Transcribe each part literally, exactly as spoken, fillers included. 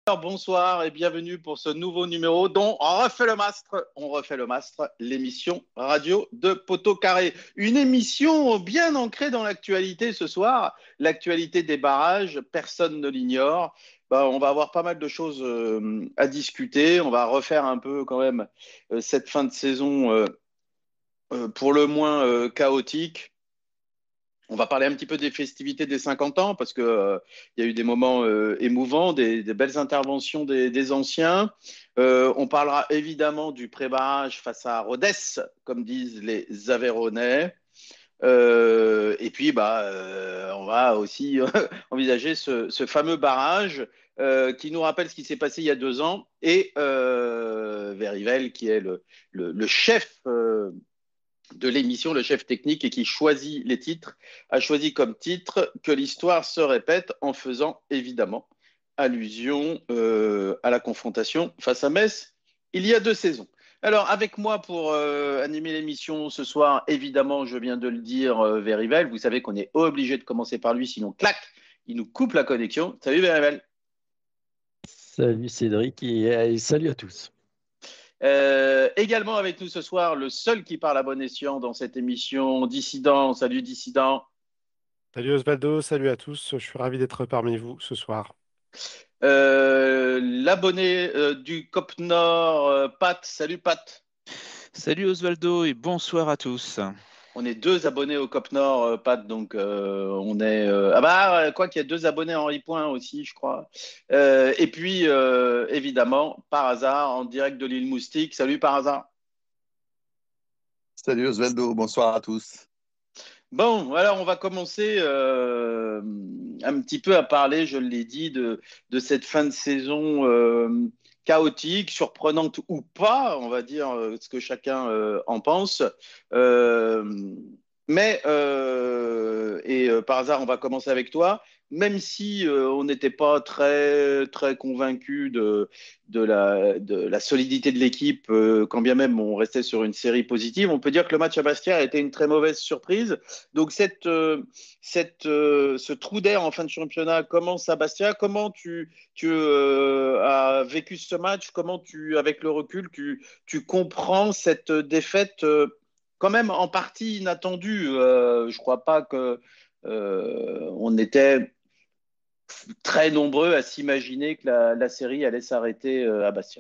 Alors, bonsoir et bienvenue pour ce nouveau numéro dont on refait le mastre, on refait le mastre, l'émission radio de Poteau Carré. Une émission bien ancrée dans l'actualité ce soir, l'actualité des barrages, personne ne l'ignore. Ben, on va avoir pas mal de choses euh, à discuter, on va refaire un peu quand même euh, cette fin de saison euh, euh, pour le moins euh, chaotique. On va parler un petit peu des festivités des cinquante ans parce que euh, il y a eu des moments euh, émouvants, des, des belles interventions des, des anciens. Euh, on parlera évidemment du pré-barrage face à Rodez, comme disent les Aveyronnais. Euh, et puis, bah, euh, on va aussi envisager ce, ce fameux barrage euh, qui nous rappelle ce qui s'est passé il y a deux ans et euh, Verivel, qui est le, le, le chef euh, de l'émission, le chef technique et qui choisit les titres, a choisi comme titre que l'histoire se répète en faisant évidemment allusion euh, à la confrontation face à Metz il y a deux saisons. Alors, avec moi pour euh, animer l'émission ce soir, évidemment, je viens de le dire, euh, Verivel. Vous savez qu'on est obligé de commencer par lui, sinon, clac, il nous coupe la connexion. Salut, Verivel. Salut Cédric et, et salut à tous. Euh, également avec nous ce soir, le seul qui parle à bon escient dans cette émission, Dissident. Salut, Dissident. Salut Osvaldo, salut à tous, je suis ravi d'être parmi vous ce soir. Euh, l'abonné euh, du C O P Nord, euh, Pat. Salut Pat. Salut Osvaldo et bonsoir à tous. On est deux abonnés au C O P Nord, euh, Pat, donc euh, on est... euh, Ah bah, quoi qu'il y a deux abonnés à Henri Point aussi, je crois. Euh, et puis, euh, évidemment, par hasard, en direct de l'île Moustique. Salut par hasard. Salut Osvaldo, bonsoir à tous. Bon, alors on va commencer euh, un petit peu à parler, je l'ai dit, de, de cette fin de saison euh, chaotique, surprenante ou pas, on va dire euh, ce que chacun euh, en pense. Euh, mais, euh, et euh, par hasard, on va commencer avec toi, même si euh, on n'était pas très, très convaincu de, de, la, de la solidité de l'équipe, euh, quand bien même on restait sur une série positive, on peut dire que le match à Bastia a été une très mauvaise surprise. Donc, cette, euh, cette, euh, ce trou d'air en fin de championnat commence à Bastia. Comment tu, tu euh, as vécu ce match? Comment tu, avec le recul, tu, tu comprends cette défaite euh, quand même en partie inattendue? Euh, je ne crois pas que euh, on était très nombreux à s'imaginer que la, la série allait s'arrêter euh, à Bastia.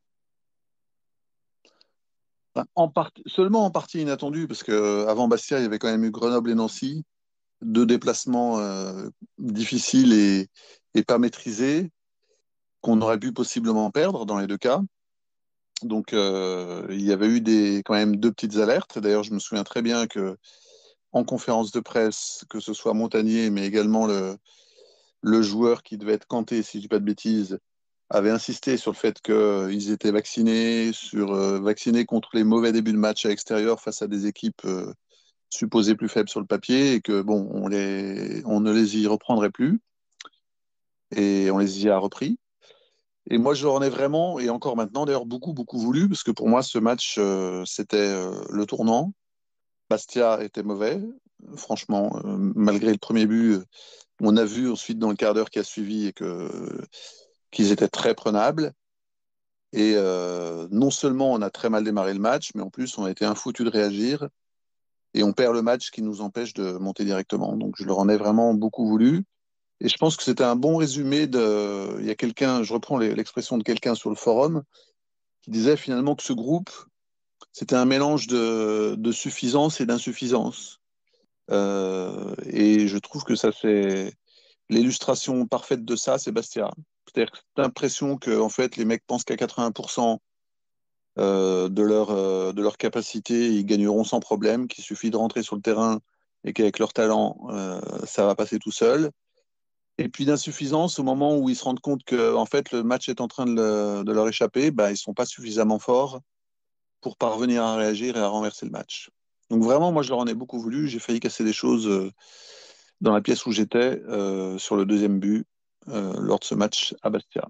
Enfin, en part... Seulement en partie inattendu, parce qu'avant Bastia, il y avait quand même eu Grenoble et Nancy, deux déplacements euh, difficiles et, et pas maîtrisés, qu'on aurait pu possiblement perdre dans les deux cas. Donc euh, il y avait eu des, quand même deux petites alertes. D'ailleurs, je me souviens très bien que en conférence de presse, que ce soit Montagnier, mais également le, le joueur qui devait être Kanté, si je dis pas de bêtises, avait insisté sur le fait qu'ils étaient vaccinés, sur, euh, vaccinés contre les mauvais débuts de match à l'extérieur face à des équipes euh, supposées plus faibles sur le papier et que bon, on, les, on ne les y reprendrait plus et on les y a repris. Et moi, je leur en ai vraiment, et encore maintenant d'ailleurs, beaucoup, beaucoup voulu, parce que pour moi, ce match, euh, c'était euh, le tournant. Bastia était mauvais, franchement, euh, malgré le premier but, on a vu ensuite dans le quart d'heure qui a suivi et que, qu'ils étaient très prenables. Et euh, non seulement on a très mal démarré le match, mais en plus on a été infoutu de réagir et on perd le match qui nous empêche de monter directement. Donc je leur en ai vraiment beaucoup voulu. Et je pense que c'était un bon résumé de... Il y a quelqu'un, je reprends l'expression de quelqu'un sur le forum, qui disait finalement que ce groupe, c'était un mélange de, de suffisance et d'insuffisance. Euh, et je trouve que ça fait l'illustration parfaite de ça, c'est Bastia. C'est-à-dire que j'ai l'impression que en fait, les mecs pensent qu'à quatre-vingts pour cent euh, de, leur, euh, de leur capacité, ils gagneront sans problème, qu'il suffit de rentrer sur le terrain et qu'avec leur talent, euh, ça va passer tout seul. Et puis d'insuffisance, au moment où ils se rendent compte que en fait, le match est en train de, le, de leur échapper, bah, ils ne sont pas suffisamment forts pour parvenir à réagir et à renverser le match. Donc vraiment, moi, je leur en ai beaucoup voulu. J'ai failli casser des choses euh, dans la pièce où j'étais euh, sur le deuxième but euh, lors de ce match à Bastia.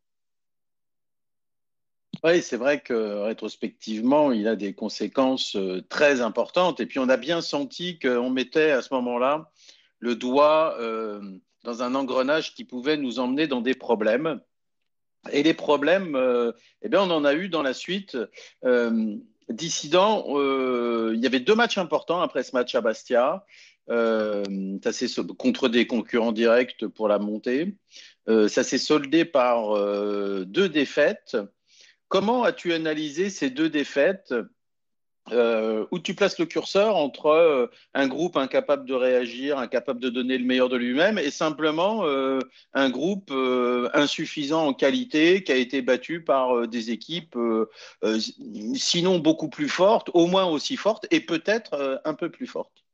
Oui, c'est vrai que rétrospectivement, il a des conséquences euh, très importantes. Et puis, on a bien senti qu'on mettait à ce moment-là le doigt euh, dans un engrenage qui pouvait nous emmener dans des problèmes. Et les problèmes, euh, eh bien, on en a eu dans la suite. Euh, Dissident, euh, il y avait deux matchs importants après ce match à Bastia. Euh, ça s'est so- contre des concurrents directs pour la montée. Euh, ça s'est soldé par euh, deux défaites. Comment as-tu analysé ces deux défaites euh, où tu places le curseur entre euh, un groupe incapable de réagir, incapable de donner le meilleur de lui-même, et simplement euh, un groupe euh, insuffisant en qualité qui a été battu par euh, des équipes euh, euh, sinon beaucoup plus fortes, au moins aussi fortes, et peut-être euh, un peu plus fortes.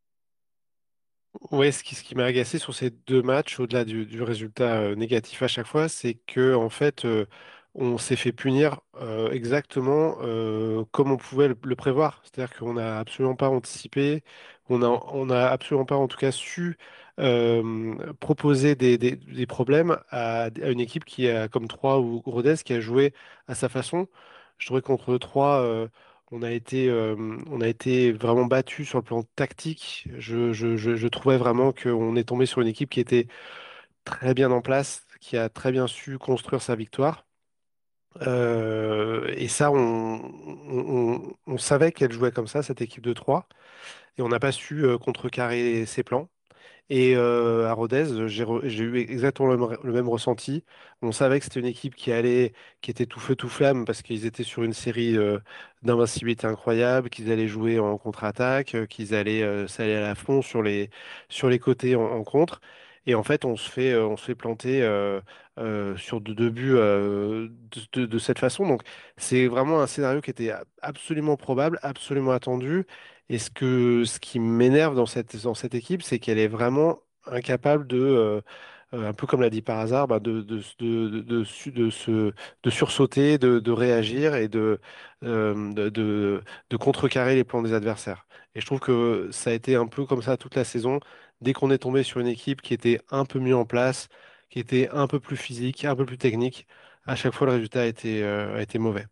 Ouais, ce qui, ce qui m'a agacé sur ces deux matchs, au-delà du, du résultat euh, négatif à chaque fois, c'est que en fait, euh, on s'est fait punir euh, exactement euh, comme on pouvait le, le prévoir. C'est-à-dire qu'on n'a absolument pas anticipé, on a, on a absolument pas en tout cas su euh, proposer des, des- des problèmes à, à une équipe qui a comme Troyes ou Rodez qui a joué à sa façon. Je trouvais que contre Troyes, euh, on a été, euh, on a été vraiment battu sur le plan tactique. Je, je, je, je trouvais vraiment qu'on est tombé sur une équipe qui était très bien en place, qui a très bien su construire sa victoire. Euh, et ça, on, on, on- on savait qu'elle jouait comme ça, cette équipe de trois, et on n'a pas su euh, contrecarrer ses plans. Et euh, à Rodez, j'ai re- j'ai eu exactement le, même le même ressenti. On savait que c'était une équipe qui allait, qui était tout feu tout flamme parce qu'ils étaient sur une série euh, d'invincibilité incroyable, qu'ils allaient jouer en contre-attaque, euh, qu'ils allaient euh, s'aller à la fond sur les, sur les côtés en, en contre. Et en fait, on se fait, euh, on se fait planter euh, euh, sur deux, deux buts euh, de, de- de cette façon. Donc, c'est vraiment un scénario qui était a- absolument probable, absolument attendu. Et ce que, ce qui m'énerve dans cette, dans cette équipe, c'est qu'elle est vraiment incapable de, euh, euh, un peu comme l'a dit par hasard, bah, de, de, de, de, de su- de se, de sursauter, de, de réagir et de, euh, de, de, de contrecarrer les plans des adversaires. Et je trouve que ça a été un peu comme ça toute la saison. Dès qu'on est tombé sur une équipe qui était un peu mieux en place, qui était un peu plus physique, un peu plus technique, à chaque fois le résultat a été, euh, a été mauvais.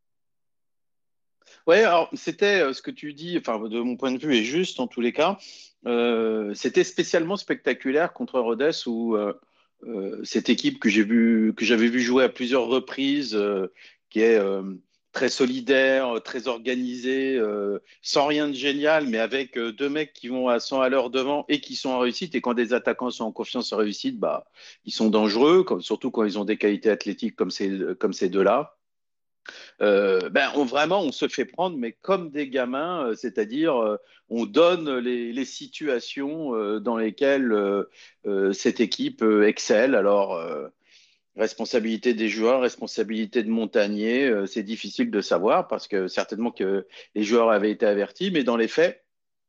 Ouais, alors c'était euh, ce que tu dis, enfin de mon point de vue est juste en tous les cas. Euh, c'était spécialement spectaculaire contre Rodez où euh, euh, cette équipe que j'ai vu, que j'avais vu jouer à plusieurs reprises, euh, qui est euh, très solidaire, très organisée, euh, sans rien de génial, mais avec euh, deux mecs qui vont à cent à l'heure devant et qui sont en réussite. Et quand des attaquants sont en confiance en réussite, bah ils sont dangereux, comme, surtout quand ils ont des qualités athlétiques comme ces, comme ces deux-là. Euh, ben, on, vraiment, on se fait prendre, mais comme des gamins, euh, c'est-à-dire euh, on donne les, les situations euh, dans lesquelles euh, euh, cette équipe euh, excelle. Alors, euh, responsabilité des joueurs, responsabilité de Montagnier, euh, c'est difficile de savoir parce que certainement que les joueurs avaient été avertis, mais dans les faits,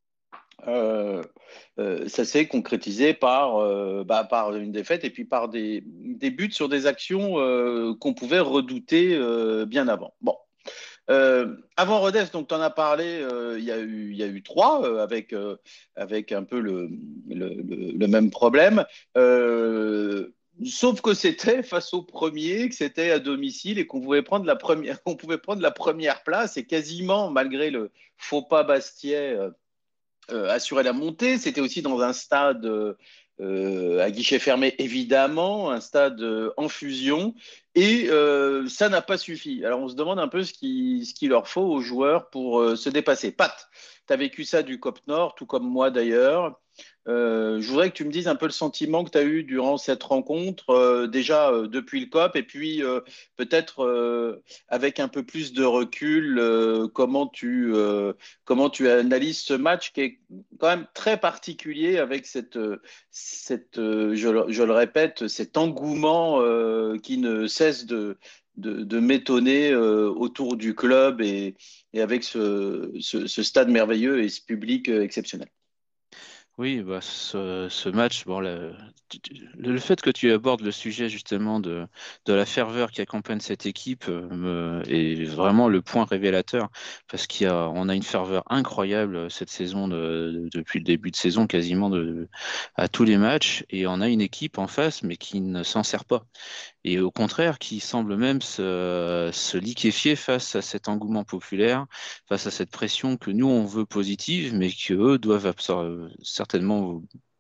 euh, euh, ça s'est concrétisé par, euh, bah, par une défaite et puis par des, des buts sur des actions euh, qu'on pouvait redouter euh, bien avant. Bon. Euh, avant Rodez, donc tu en as parlé, euh, il y a eu, il y a eu trois euh, avec, euh, avec un peu le, le, le- le même problème. Euh, Sauf que c'était face au premier, que c'était à domicile et qu'on pouvait prendre la première, qu'on pouvait prendre la première place et quasiment, malgré le faux pas Bastiais, euh, euh, assurer la montée. C'était aussi dans un stade euh, euh, à guichet fermé, évidemment, un stade euh, en fusion. Et euh, ça n'a pas suffi. Alors on se demande un peu ce qu'il ce qu'il leur faut aux joueurs pour euh, se dépasser. Pat, tu as vécu ça du C O P Nord, tout comme moi d'ailleurs. Euh, je voudrais que tu me dises un peu le sentiment que tu as eu durant cette rencontre, euh, déjà euh, depuis le C O P, et puis euh, peut-être euh, avec un peu plus de recul, euh, comment tu, euh, comment tu analyses ce match qui est quand même très particulier avec cette, euh, cette euh, je, le- je le répète, cet engouement euh, qui ne cesse de, de, de m'étonner euh, autour du club et, et avec ce, ce, ce stade merveilleux et ce public euh, exceptionnel. Oui, bah, ce, ce match, bon, le, tu- tu- le fait que tu abordes le sujet justement de, de la ferveur qui accompagne cette équipe euh, me- est vraiment le point révélateur parce qu'il y a, on a une ferveur incroyable euh, cette saison de- de- depuis le début de saison quasiment de, à tous les matchs et on a une équipe en face mais qui ne s'en sert pas et au contraire qui semble même se, se liquéfier face à cet engouement populaire, face à cette pression que nous on veut positive, mais que eux doivent absor- certainement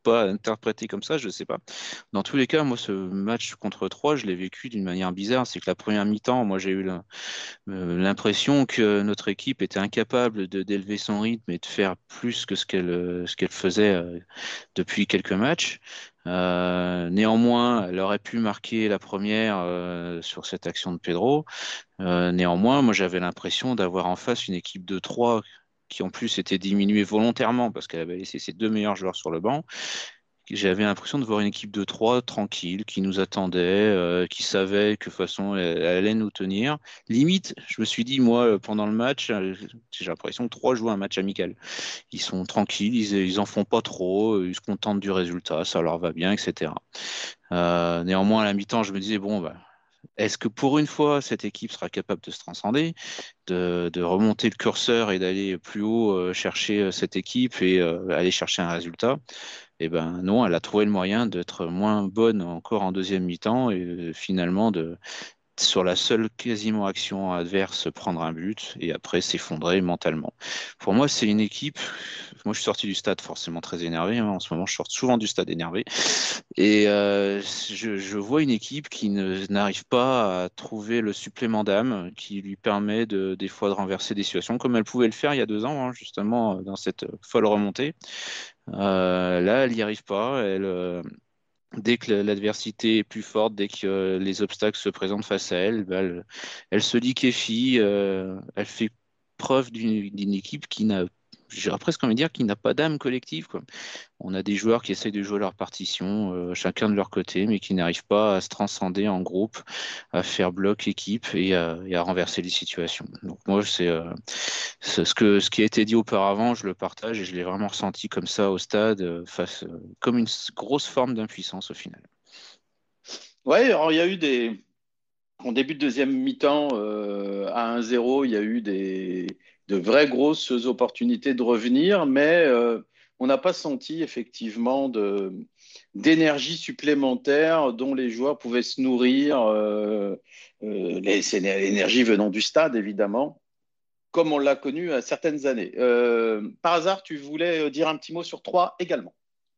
pas interpréter comme ça, je ne sais pas. Dans tous les cas, moi, ce match contre Troyes, je l'ai vécu d'une manière bizarre. C'est que la première mi-temps, moi, j'ai eu la- euh, l'impression que notre équipe était incapable de d'élever son rythme et de faire plus que ce qu'elle euh, ce qu'elle faisait euh, depuis quelques matchs. Euh, néanmoins, elle aurait pu marquer la première euh, sur cette action de Pedro. Euh, néanmoins, moi j'avais l'impression d'avoir en face une équipe de trois qui en plus était diminuée volontairement parce qu'elle avait laissé ses deux meilleurs joueurs sur le banc. J'avais l'impression de voir une équipe de trois tranquille qui nous attendait, euh, qui savait que de toute façon elle, elle allait nous tenir. Limite, je me suis dit moi euh, pendant le match, euh, j'ai l'impression que trois jouent un match amical. Ils sont tranquilles, ils, ils en font pas trop, ils se contentent du résultat, ça leur va bien, et cetera. Euh, néanmoins, à la mi-temps, je me disais, bon, bah, est-ce que pour une fois, cette équipe sera capable de se transcender, de, de remonter le curseur et d'aller plus haut euh, chercher euh, cette équipe et euh, aller chercher un résultat? Eh ben non, elle a trouvé le moyen d'être moins bonne encore en deuxième mi-temps et euh, finalement de, sur la seule quasiment action adverse, prendre un but et après s'effondrer mentalement. Pour moi, c'est une équipe. Moi, je suis sorti du stade forcément très énervé, hein. En ce moment, je sors souvent du stade énervé. Et euh, je, je vois une équipe qui ne- n'arrive pas à trouver le supplément d'âme qui lui permet de, des fois de renverser des situations comme elle pouvait le faire il y a deux ans, hein, justement, dans cette folle remontée. Euh, là, elle n'y arrive pas. Elle, euh, dès que l'adversité est plus forte, dès que euh, les obstacles se présentent face à elle, bah, elle, elle se liquéfie, euh, elle fait preuve d'une d'une équipe qui n'a, j'aurais presque envie de dire, qui n'a pas d'âme collective, quoi. On a des joueurs qui essayent de jouer leur partition, euh, chacun de leur côté, mais qui n'arrivent pas à se transcender en groupe, à faire bloc équipe et à, et à renverser les situations. Donc moi, c'est euh, c'est ce que, ce qui a été dit auparavant, je le partage et je l'ai vraiment ressenti comme ça au stade, euh, face, euh, comme une s- grosse forme d'impuissance au final. Ouais, alors il y a eu des. En début de deuxième mi-temps, euh, à un zéro, il y a eu des, de vraies grosses opportunités de revenir, mais euh, on n'a pas senti effectivement de, d'énergie supplémentaire dont les joueurs pouvaient se nourrir, euh, euh, les- c'est l'énergie venant du stade, évidemment, comme on l'a connu à certaines années. Euh, par hasard, tu voulais dire un petit mot sur trois également.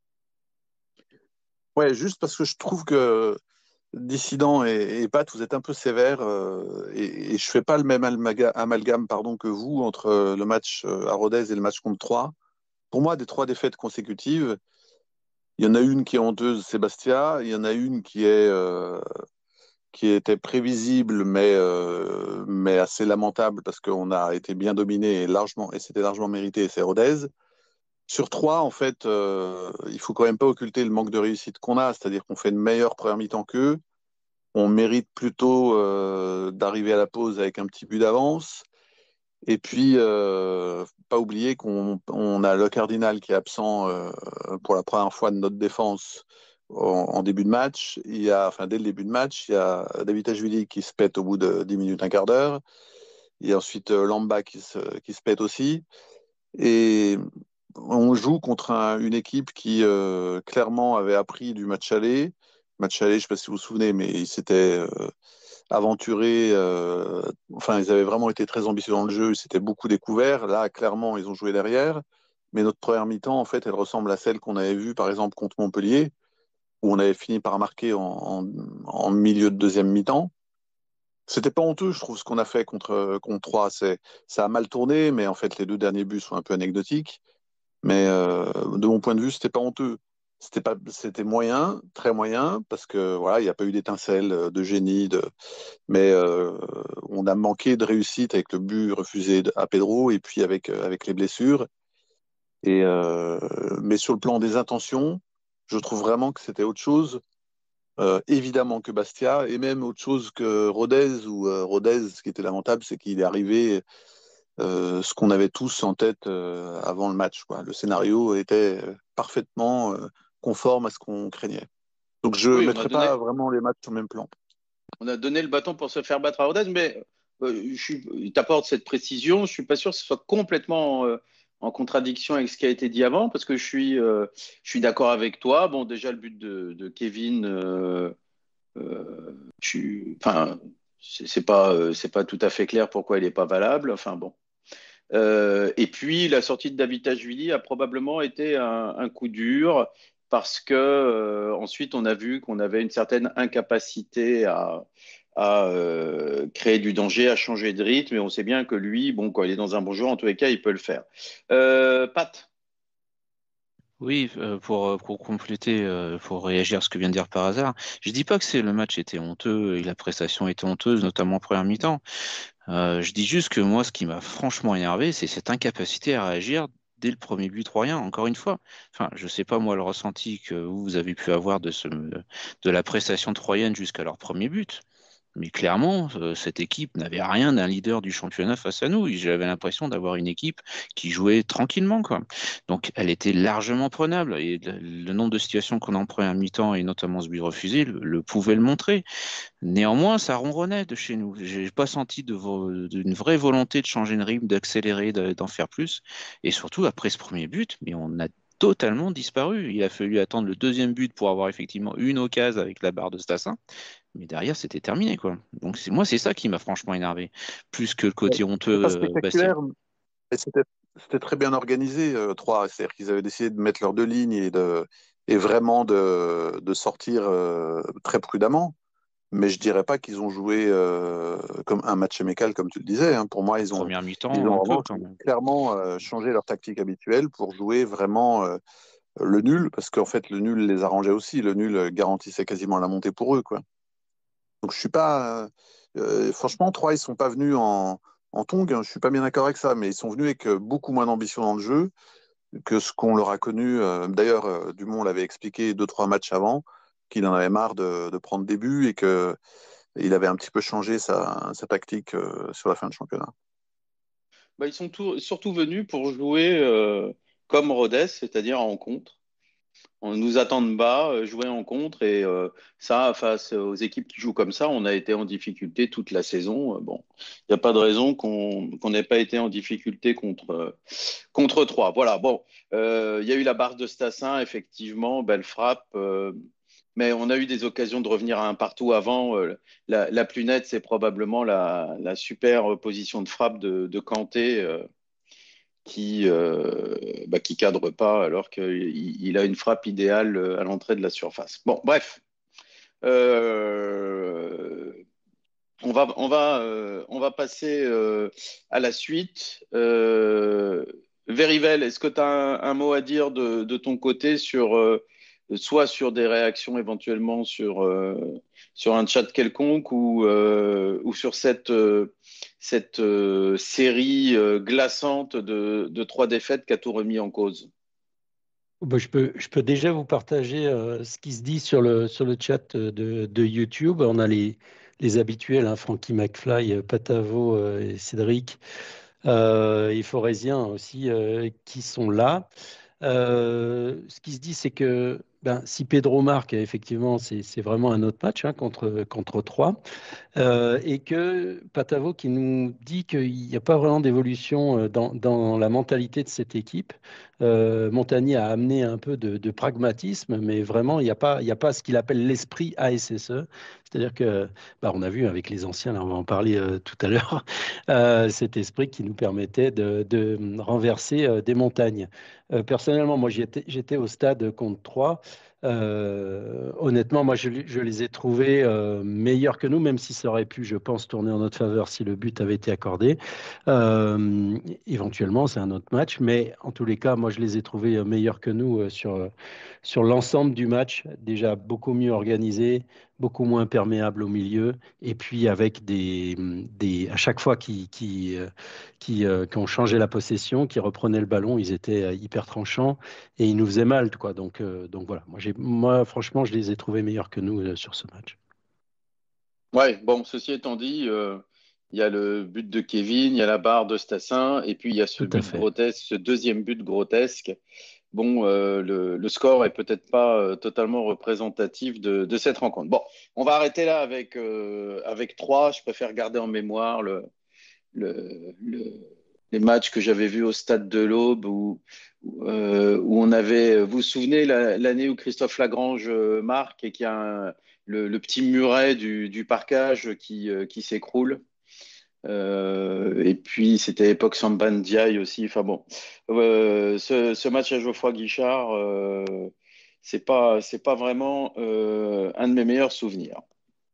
Ouais, juste parce que je trouve que Dissident et, et Pat, vous êtes un peu sévères euh, et, et je fais pas le même almaga- amalgame pardon, que vous entre euh, le match euh, à Rodez et le match contre Troyes. Pour moi, des trois défaites consécutives, il y en a une qui est honteuse, c'est Bastia. Il y en a une qui est euh, qui était prévisible, mais euh, mais assez lamentable parce qu'on a été bien dominé et largement et c'était largement mérité. C'est Rodez. Sur trois, en fait, euh, il faut quand même pas occulter le manque de réussite qu'on a, c'est-à-dire qu'on fait une meilleure première mi-temps qu'eux. On mérite plutôt euh, d'arriver à la pause avec un petit but d'avance. Et puis, euh, pas oublier qu'on on a le Cardinal qui est absent euh, pour la première fois de notre défense en, en début de match. Il y a, enfin, dès le début de match, il y a David Ajvili qui se pète au bout de dix minutes, un quart d'heure. Il y a ensuite euh, Lamba qui se, qui se pète aussi. Et on joue contre un- une équipe qui euh, clairement avait appris du match aller. Match aller, je ne sais pas si vous vous souvenez, mais ils s'étaient euh, aventurés. Euh, enfin, ils avaient vraiment été très ambitieux dans le jeu. Ils s'étaient beaucoup découverts. Là, clairement, ils ont joué derrière. Mais notre première mi-temps, en fait, elle ressemble à celle qu'on avait vue, par exemple, contre Montpellier, où on avait fini par marquer en, en- en milieu de deuxième mi-temps. C'était pas honteux, je trouve, ce qu'on a fait contre, contre Troyes. C'est, ça a mal tourné, mais en fait, les deux derniers buts sont un peu anecdotiques. Mais euh, de mon point de vue, c'était pas honteux. C'était pas, c'était moyen, très moyen, parce que voilà, il n'y a pas eu d'étincelle, euh, de génie, de... mais euh, on a manqué de réussite avec le but refusé à Pedro et puis avec, euh, avec les blessures. Et, euh, mais sur le plan des intentions, je trouve vraiment que c'était autre chose, euh, évidemment que Bastia, et même autre chose que Rodez, où euh, Rodez, ce qui était lamentable, c'est qu'il est arrivé euh, ce qu'on avait tous en tête euh, avant le match, quoi. Le scénario était euh, parfaitement euh, conforme à ce qu'on craignait. Donc je ne Oui, on a mettrai pas donné, vraiment les matchs sur le même plan. on a donné le bâton pour se faire battre à Rodez, mais euh, tu apportes cette précision. Je ne suis pas sûr que ce soit complètement euh, en contradiction avec ce qui a été dit avant, parce que je suis, euh, je suis d'accord avec toi. Bon, déjà, le but de, de Kevin, euh, euh, je suis- enfin, c'est c'est pas, euh, c'est pas tout à fait clair pourquoi il n'est pas valable. Enfin, bon. Euh, et puis, la sortie de David Tajvili a probablement été un, un coup dur. parce que euh, ensuite on a vu qu'on avait une certaine incapacité à, à euh, créer du danger, à changer de rythme, et on sait bien que lui, bon, quand il est dans un bon jour, en tous les cas, il peut le faire. Euh, Pat, Oui, euh, pour, euh, pour compléter, euh, pour réagir à ce que vient de dire par hasard, je dis pas que c'est le match était honteux et la prestation était honteuse, notamment en première mi-temps. Euh, je dis juste que moi, ce qui m'a franchement énervé, c'est cette incapacité à réagir dès le premier but troyen, encore une fois. Enfin, je sais pas, moi, le ressenti que vous, vous avez pu avoir de, ce, de la prestation troyenne jusqu'à leur premier but. Mais clairement, euh, cette équipe n'avait rien d'un leader du championnat face à nous. J'avais l'impression d'avoir une équipe qui jouait tranquillement, quoi. Donc, elle était largement prenable. Et le, le nombre de situations qu'on a en première mi-temps, et notamment ce but refusé, le, le pouvait le montrer. Néanmoins, ça ronronnait de chez nous. J'ai pas senti de vo- d'une vraie volonté de changer de rythme, d'accélérer, de- d'en faire plus. Et surtout, après ce premier but, mais on a totalement disparu. Il a fallu attendre le deuxième but pour avoir effectivement une occasion avec la barre de Stassin. Mais derrière, c'était terminé, quoi. Donc, c'est, moi, c'est ça qui m'a franchement énervé. Plus que le côté C'est pas honteux, euh, Bastien. spectaculaire, mais c'était c'était très bien organisé, euh, Troyes. C'est-à-dire qu'ils avaient décidé de mettre leurs deux lignes et, de, et vraiment de, de sortir euh, très prudemment. Mais je dirais pas qu'ils ont joué euh, comme un match amical, comme tu le disais, hein. Pour moi, ils ont, Première ils mi-temps, ont un en peu revanche quand même. clairement euh, changé leur tactique habituelle pour jouer vraiment euh, le nul, parce qu'en fait, le nul les arrangeait aussi. Le nul garantissait quasiment la montée pour eux, quoi. Donc je suis pas. Euh, euh, franchement, Troyes, ils sont pas venus en, en tongs, hein. Je suis pas bien d'accord avec ça, mais ils sont venus avec euh, beaucoup moins d'ambition dans le jeu que ce qu'on leur a connu. Euh, D'ailleurs, euh, Dumont l'avait expliqué deux, trois matchs avant, qu'il en avait marre de, de prendre des buts et que il avait un petit peu changé sa, sa tactique euh, sur la fin de championnat. bah, ils sont tout- surtout venus pour jouer euh, comme Rodez, c'est-à-dire en contre. On nous attend de bas, euh, jouer en contre, et euh, ça, face aux équipes qui jouent comme ça, on a été en difficulté toute la saison. Euh, Bon, il n'y a pas de raison qu'on qu'on n'ait pas été en difficulté contre, euh, contre Troyes. Voilà, bon, euh, il y a eu la barre de Stassin, effectivement, belle frappe, euh, mais on a eu des occasions de revenir à un partout avant. Euh, la, la plus nette, c'est probablement la, la super position de frappe de, de Kanté. Euh, qui euh, bah, qui cadre pas alors qu'il il a une frappe idéale euh, à l'entrée de la surface. Bon, bref, euh, on va on va euh, on va passer euh, à la suite. Euh, Verivel, est-ce que tu as un, un mot à dire de, de ton côté sur euh, soit sur des réactions éventuellement sur euh, sur un chat quelconque ou euh, ou sur cette euh, cette euh, série euh, glaçante de, de trois défaites qui a tout remis en cause? Bah, je peux, je peux déjà vous partager euh, ce qui se dit sur le, sur le chat euh, de, de YouTube. On a les, les habituels, hein, Frankie McFly, euh, Patavo euh, et Cédric, euh, et Forésien aussi, euh, qui sont là. Euh, ce qui se dit, c'est que ben, si Pedro marque, effectivement, c'est c'est vraiment un autre match, hein, contre, contre trois. Euh, et que Patavo qui nous dit qu'il n'y a pas vraiment d'évolution euh, dans, dans la mentalité de cette équipe. Euh, Montagny a amené un peu de, de pragmatisme, mais vraiment, il n'y a pas, il y a pas ce qu'il appelle l'esprit A S S E. C'est-à-dire que, bah, on a vu avec les anciens, là, on va en parler euh, tout à l'heure, euh, cet esprit qui nous permettait de, de renverser euh, des montagnes. Euh, personnellement, moi, j'étais, j'étais au stade contre trois. Euh, honnêtement, moi, je, je les ai trouvés euh, meilleurs que nous, même si ça aurait pu, je pense, tourner en notre faveur si le but avait été accordé. Euh, Éventuellement, c'est un autre match, mais en tous les cas, moi, je les ai trouvés euh, meilleurs que nous euh, sur, euh, sur l'ensemble du match. Déjà beaucoup mieux organisé, beaucoup moins perméable au milieu, et puis avec des, des à chaque fois qui, qui, euh, qui, euh, qui ont changé la possession, qui reprenaient le ballon, ils étaient euh, hyper tranchants et ils nous faisaient mal, quoi. Donc, euh, donc voilà. Moi, j'ai, moi, franchement, je les ai trouvés meilleurs que nous euh, sur ce match. Ouais, bon, ceci étant dit, euh, il y a le but de Kevin, il y a la barre de Stassin, et puis il y a ce Tout à but fait. grotesque, ce deuxième but grotesque. Bon, euh, le, le score est peut-être pas euh, totalement représentatif de, de cette rencontre. Bon, on va arrêter là avec, euh, avec trois. Je préfère garder en mémoire le, le, le- les matchs que j'avais vus au stade de l'Aube où, où, euh, où on avait, vous vous souvenez, la- l'année où Christophe Lagrange euh, marque et qu'il y a un- le, le petit muret du, du parcage qui, euh, qui s'écroule. Euh, et puis c'était époque Samba Ndiaye aussi. Enfin bon, Euh, ce, ce match à Geoffroy Guichard, euh, c'est pas, c'est pas vraiment euh, un de mes meilleurs souvenirs.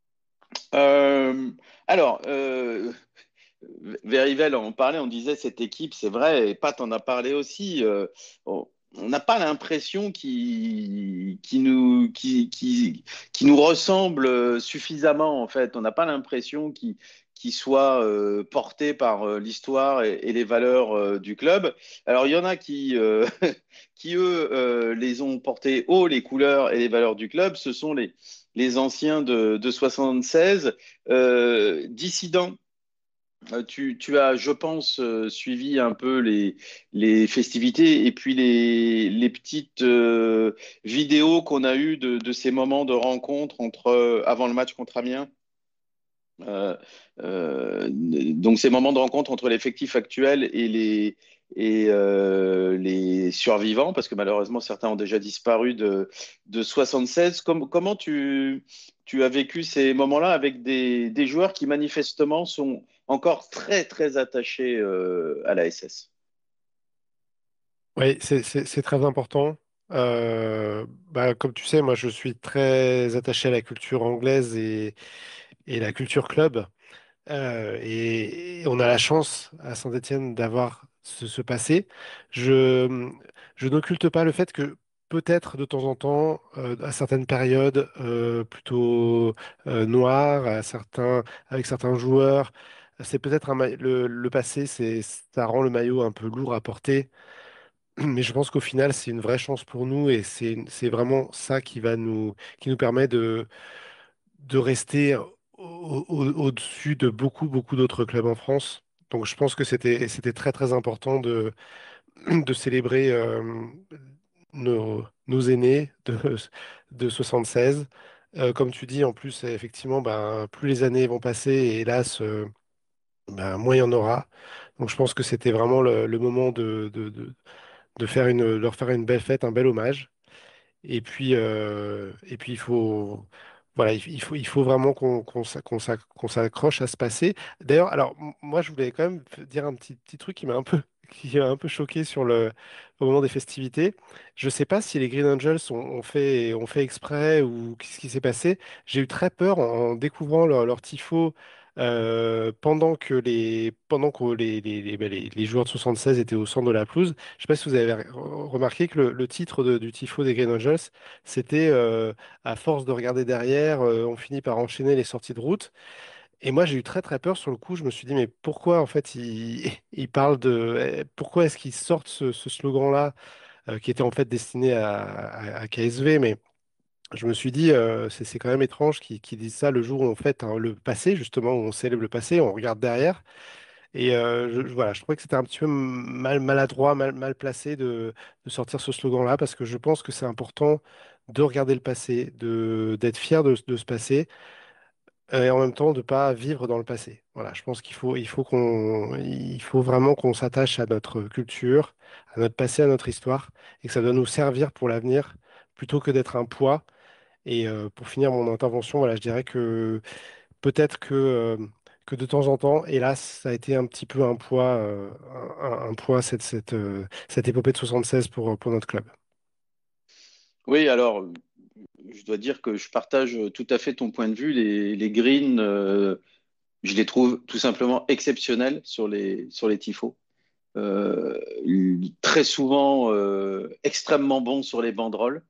Euh, alors, euh, Verivel en parlait, on disait cette équipe, c'est vrai, et Pat en a parlé aussi. Euh, on on n'a pas l'impression qui, qui, nous, qui, qui, qui nous ressemble suffisamment, en fait. On n'a pas l'impression qu'il qui soit euh, porté par euh, l'histoire et, et les valeurs euh, du club. Alors, il y en a qui, euh, qui eux, euh, les ont portés haut, les couleurs et les valeurs du club. Ce sont les, les anciens de, de soixante-seize, euh, dissidents. Euh, Tu, tu as, je pense, euh, suivi un peu les, les festivités et puis les, les petites euh, vidéos qu'on a eues de, de ces moments de rencontre entre, euh, avant le match contre Amiens. Euh, euh, donc ces moments de rencontre entre l'effectif actuel et les, et, euh, les survivants, parce que malheureusement certains ont déjà disparu de, de soixante-seize. Com- comment tu, tu as vécu ces moments-là avec des, des joueurs qui manifestement sont encore très très attachés euh, à la S S? Oui, c'est c'est- c'est très important. Euh, bah, comme tu sais, moi je suis très attaché à la culture anglaise et, et la culture club. Euh, et, et on a la chance à Saint-Étienne d'avoir ce, ce passé. Je, je n'occulte pas le fait que peut-être de temps en temps, euh, à certaines périodes euh, plutôt euh, noires, à certains, avec certains joueurs, c'est peut-être un ma- le, le passé, c'est, ça rend le maillot un peu lourd à porter. Mais je pense qu'au final, c'est une vraie chance pour nous et c'est, c'est vraiment ça qui va nous, qui nous permet de de rester au- au- au-dessus de beaucoup, beaucoup d'autres clubs en France. Donc je pense que c'était, c'était très, très important de, de célébrer euh, nos, nos aînés de, de soixante-seize. Euh, comme tu dis, en plus, effectivement, ben, plus les années vont passer et hélas, euh, ben, moins il y en aura. Donc je pense que c'était vraiment le, le moment de, de, de, de faire une, leur faire une belle fête, un bel hommage. Et puis, euh, et puis il faut, voilà, il il faut, il faut vraiment qu'on qu'on s'a- qu'on s'a- qu'on s'accroche à ce passé. D'ailleurs, alors m- moi, je voulais quand même f- dire un petit, petit truc qui m'a un peu, qui m'a un peu choqué sur le, au moment des festivités. Je ne sais pas si les Green Angels ont, ont fait, ont fait exprès ou qu'est-ce qui s'est passé. J'ai eu très peur en, en découvrant leur, leur tifo. euh, pendant que les pendant que les, les, les, ben, les- les joueurs de soixante-seize étaient au centre de la pelouse, je sais pas si vous avez re- remarqué que le, le titre de- du tifo des Green Angels, c'était euh, à force de regarder derrière, euh, on finit par enchaîner les sorties de route. Et moi, j'ai eu très très peur sur le coup. Je me suis dit, mais pourquoi en fait ils il parlent de. eh, Pourquoi est-ce qu'ils sortent ce, ce slogan-là, euh, qui était en fait destiné à, à- à K S V, mais. Je me suis dit, euh, c'est c'est quand même étrange qu'ils qu'ils disent ça le jour où on fête hein, le passé, justement, où on célèbre le passé, on regarde derrière. Et euh, je, je- voilà, je trouvais que c'était un petit peu mal, maladroit, mal, mal placé de, de sortir ce slogan-là, parce que je pense que c'est important de regarder le passé, de, d'être fier de, de ce passé, euh, et en même temps de pas vivre dans le passé. Voilà, je pense qu'il faut, il faut qu'on, il faut vraiment qu'on s'attache à notre culture, à notre passé, à notre histoire, et que ça doit nous servir pour l'avenir, plutôt que d'être un poids. Et euh, pour finir mon intervention, voilà, je dirais que peut-être que, euh, que de temps en temps, hélas, ça a été un petit peu un poids, euh, un, un poids cette, cette, euh, cette épopée de soixante-seize pour, pour notre club. Oui, alors je dois dire que je partage tout à fait ton point de vue. Les, les Greens, euh, je les trouve tout simplement exceptionnels sur les, sur les tifos. Euh, Très souvent euh, extrêmement bons sur les banderoles.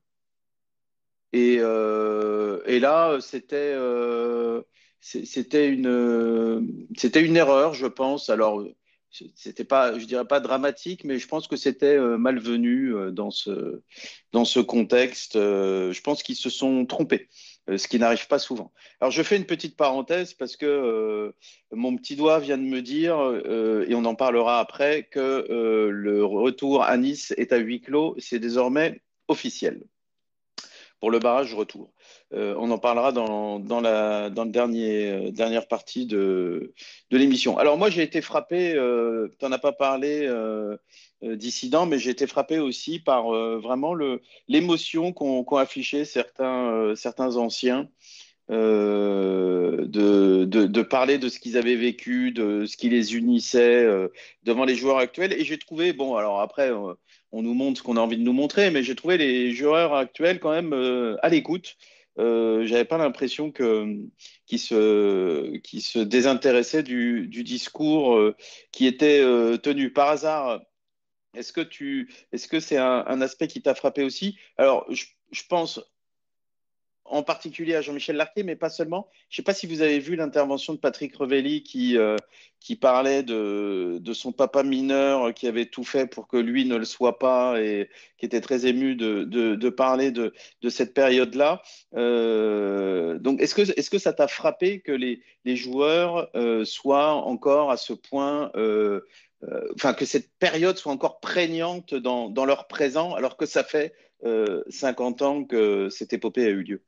Et, euh, et là, c'était euh, c'est- c'était une, euh, c'était une erreur, je pense. Alors, c'était pas, je dirais pas dramatique, mais je pense que c'était euh, malvenu euh, dans ce, dans ce contexte. Euh, je pense qu'ils se sont trompés, euh, ce qui n'arrive pas souvent. Alors, je fais une petite parenthèse parce que euh, mon petit doigt vient de me dire, euh, et on en parlera après, que euh, le retour à Nice est à huis clos. C'est désormais officiel pour le barrage retour. Euh, on en parlera dans, dans la dans le dernier, euh, dernière partie de, de l'émission. Alors moi, j'ai été frappé, euh, tu n'en as pas parlé, euh, euh, dissident, mais j'ai été frappé aussi par euh, vraiment le, l'émotion qu'ont qu'ont affiché certains, euh, certains anciens euh, de, de, de parler de ce qu'ils avaient vécu, de ce qui les unissait euh, devant les joueurs actuels. Et j'ai trouvé, bon, alors après, euh, on nous montre ce qu'on a envie de nous montrer, mais j'ai trouvé les joueurs actuels quand même euh, à l'écoute. Euh, j'avais pas l'impression que qu'ils se qu'ils se désintéressaient du, du discours euh, qui était euh, tenu par hasard. Est-ce que tu est-ce que c'est un, un aspect qui t'a frappé aussi? Alors, je, je pense en particulier à Jean-Michel Larquet, mais pas seulement. Je ne sais pas si vous avez vu l'intervention de Patrick Revelli qui, euh, qui parlait de, de son papa mineur qui avait tout fait pour que lui ne le soit pas et qui était très ému de, de, de parler de, de cette période-là. Euh, donc, est-ce que, est-ce que ça t'a frappé que les, les joueurs euh, soient encore à ce point, euh, euh, enfin, que cette période soit encore prégnante dans, dans leur présent, alors que ça fait euh, cinquante ans que cette épopée a eu lieu?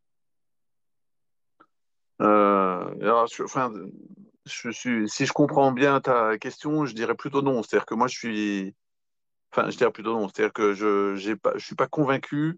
Euh, alors, je, enfin, je suis, si je comprends bien ta question, je dirais plutôt non. C'est-à-dire que moi, je suis, enfin, je dirais plutôt non. C'est-à-dire que je, j'ai pas, je suis pas convaincu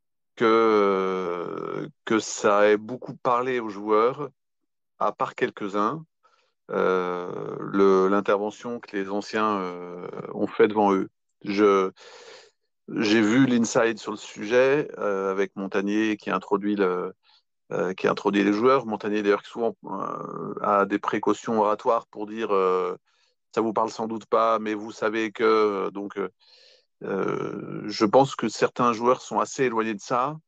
que que ça ait beaucoup parlé aux joueurs, à part quelques-uns. Euh, le, l'intervention que les anciens euh, ont fait devant eux. Je, j'ai vu l'inside sur le sujet euh, avec Montagnier qui introduit le euh, qui introduit les joueurs. Montagnier, d'ailleurs, qui souvent euh, a des précautions oratoires pour dire euh, ça vous parle sans doute pas, mais vous savez que. euh, Donc, euh, je pense que certains joueurs sont assez éloignés de ça.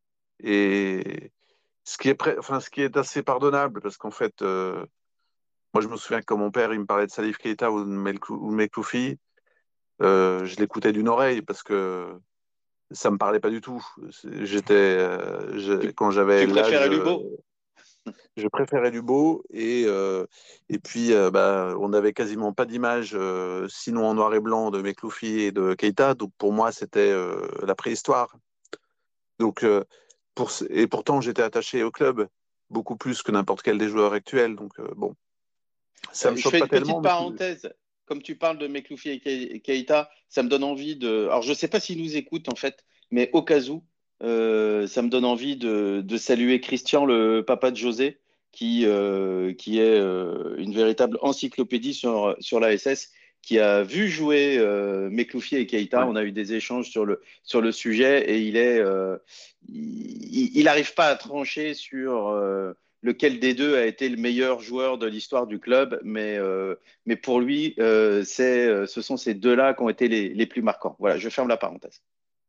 Et ce qui est, pré- enfin, ce qui est assez pardonnable, parce qu'en fait, euh, moi, je me souviens que quand mon père il me parlait de Salif Keita ou de Melkou- ou de Mekloufi, euh, je l'écoutais d'une oreille parce que ça me parlait pas du tout. J'étais, euh, je- Tu, quand j'avais tu l'âge. préférais euh, Lubo? Je préférais du beau et, euh, et puis euh, bah, on n'avait quasiment pas d'images, euh, sinon en noir et blanc, de Mekloufi et de Keita. Donc pour moi, c'était euh, la préhistoire. Donc, euh, pour, et pourtant, j'étais attaché au club beaucoup plus que n'importe quel des joueurs actuels. Donc euh, bon, ça Euh, me je choque fais pas une petite tellement. Mais c'est- parenthèse. Comme tu parles de Mekloufi et Ke- Keïta, ça me donne envie de. Alors, je ne sais pas s'ils nous écoutent en fait, mais au cas où, euh, ça me donne envie de, de saluer Christian, le papa de José, qui, euh, qui est euh, une véritable encyclopédie sur, sur la S S, qui a vu jouer euh, Mekloufi et Keïta. ouais. On a eu des échanges sur le, sur le sujet et il est, euh, il n'arrive pas à trancher sur. Euh, lequel des deux a été le meilleur joueur de l'histoire du club, mais, euh, mais pour lui, euh, c'est, euh, ce sont ces deux-là qui ont été les, les plus marquants. Voilà, je ferme la parenthèse.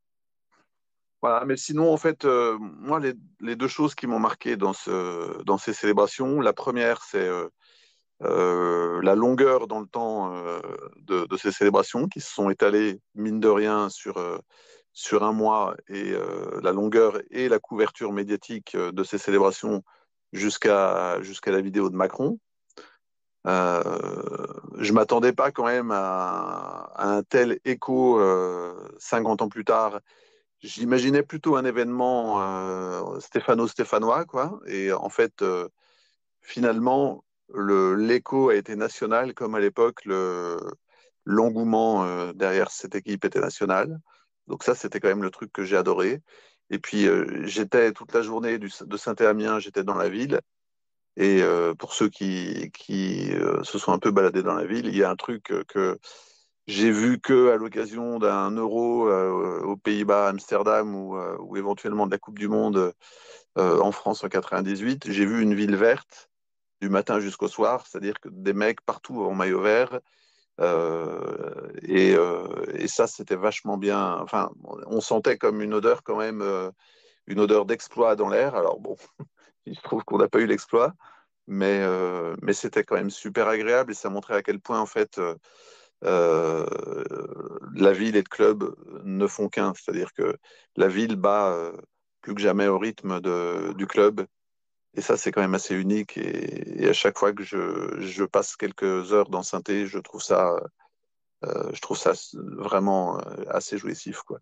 Voilà, mais sinon, en fait, euh, moi, les, les deux choses qui m'ont marqué dans, ce, dans ces célébrations, la première, c'est euh, euh, la longueur dans le temps euh, de, de ces célébrations qui se sont étalées, mine de rien, sur, euh, sur un mois, et euh, la longueur et la couverture médiatique euh, de ces célébrations jusqu'à jusqu'à la vidéo de Macron. Euh, je m'attendais pas quand même à, à un tel écho euh, cinquante ans plus tard. J'imaginais plutôt un événement euh, stéphano-stéphanois, quoi. Et en fait, euh, finalement, le, l'écho a été national, comme à l'époque, le, l'engouement euh, derrière cette équipe était national. Donc ça, c'était quand même le truc que j'ai adoré. Et puis, euh, j'étais toute la journée du, de Saint-Émilion, j'étais dans la ville. Et euh, pour ceux qui, qui euh, se sont un peu baladés dans la ville, il y a un truc euh, que j'ai vu que à l'occasion d'un euro euh, aux Pays-Bas, à Amsterdam, ou, euh, ou éventuellement de la Coupe du Monde euh, en France en quatre-vingt-dix-huit. J'ai vu une ville verte du matin jusqu'au soir, c'est-à-dire que des mecs partout en maillot vert. Euh, et, euh, et ça, c'était vachement bien. Enfin, on sentait comme une odeur quand même, euh, une odeur d'exploit dans l'air. Alors bon, il se trouve qu'on n'a pas eu l'exploit, mais, euh, mais c'était quand même super agréable et ça montrait à quel point en fait euh, euh, la ville et le club ne font qu'un. C'est-à-dire que la ville bat euh, plus que jamais au rythme de, du club. Et ça, c'est quand même assez unique. Et, et à chaque fois que je, je, passe quelques heures dans Saint-Étienne, je trouve ça, euh, je trouve ça vraiment euh, assez jouissif, quoi.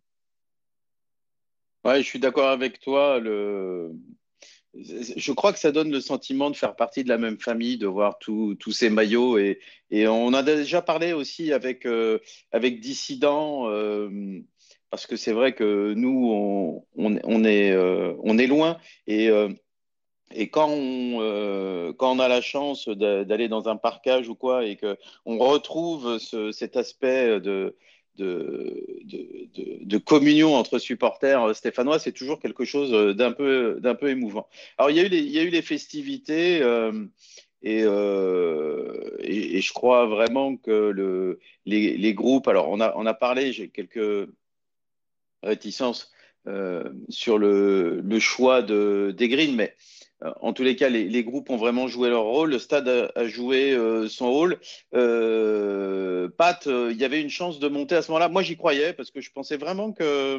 Ouais, je suis d'accord avec toi. Le... Je crois que ça donne le sentiment de faire partie de la même famille, de voir tous tous ces maillots. Et, et on a déjà parlé aussi avec, euh, avec Dissident, euh, parce que c'est vrai que nous, on, on, on est, euh, on est loin. Et, euh, Et quand on, euh, quand on a la chance d'a- d'aller dans un parkage ou quoi, et qu'on retrouve ce- cet aspect de, de, de, de- de communion entre supporters stéphanois, c'est toujours quelque chose d'un peu, d'un peu émouvant. Alors, il y a eu les, il y a eu les festivités, euh, et, euh, et, et je crois vraiment que le, les, les groupes, alors on a, on a parlé, j'ai quelques réticence euh, sur le, le choix de, des greens, mais euh, en tous les cas, les, les groupes ont vraiment joué leur rôle. Le stade a, a joué euh, son rôle. Euh, Pat, euh, il y avait une chance de monter à ce moment-là. Moi, j'y croyais parce que je pensais vraiment que.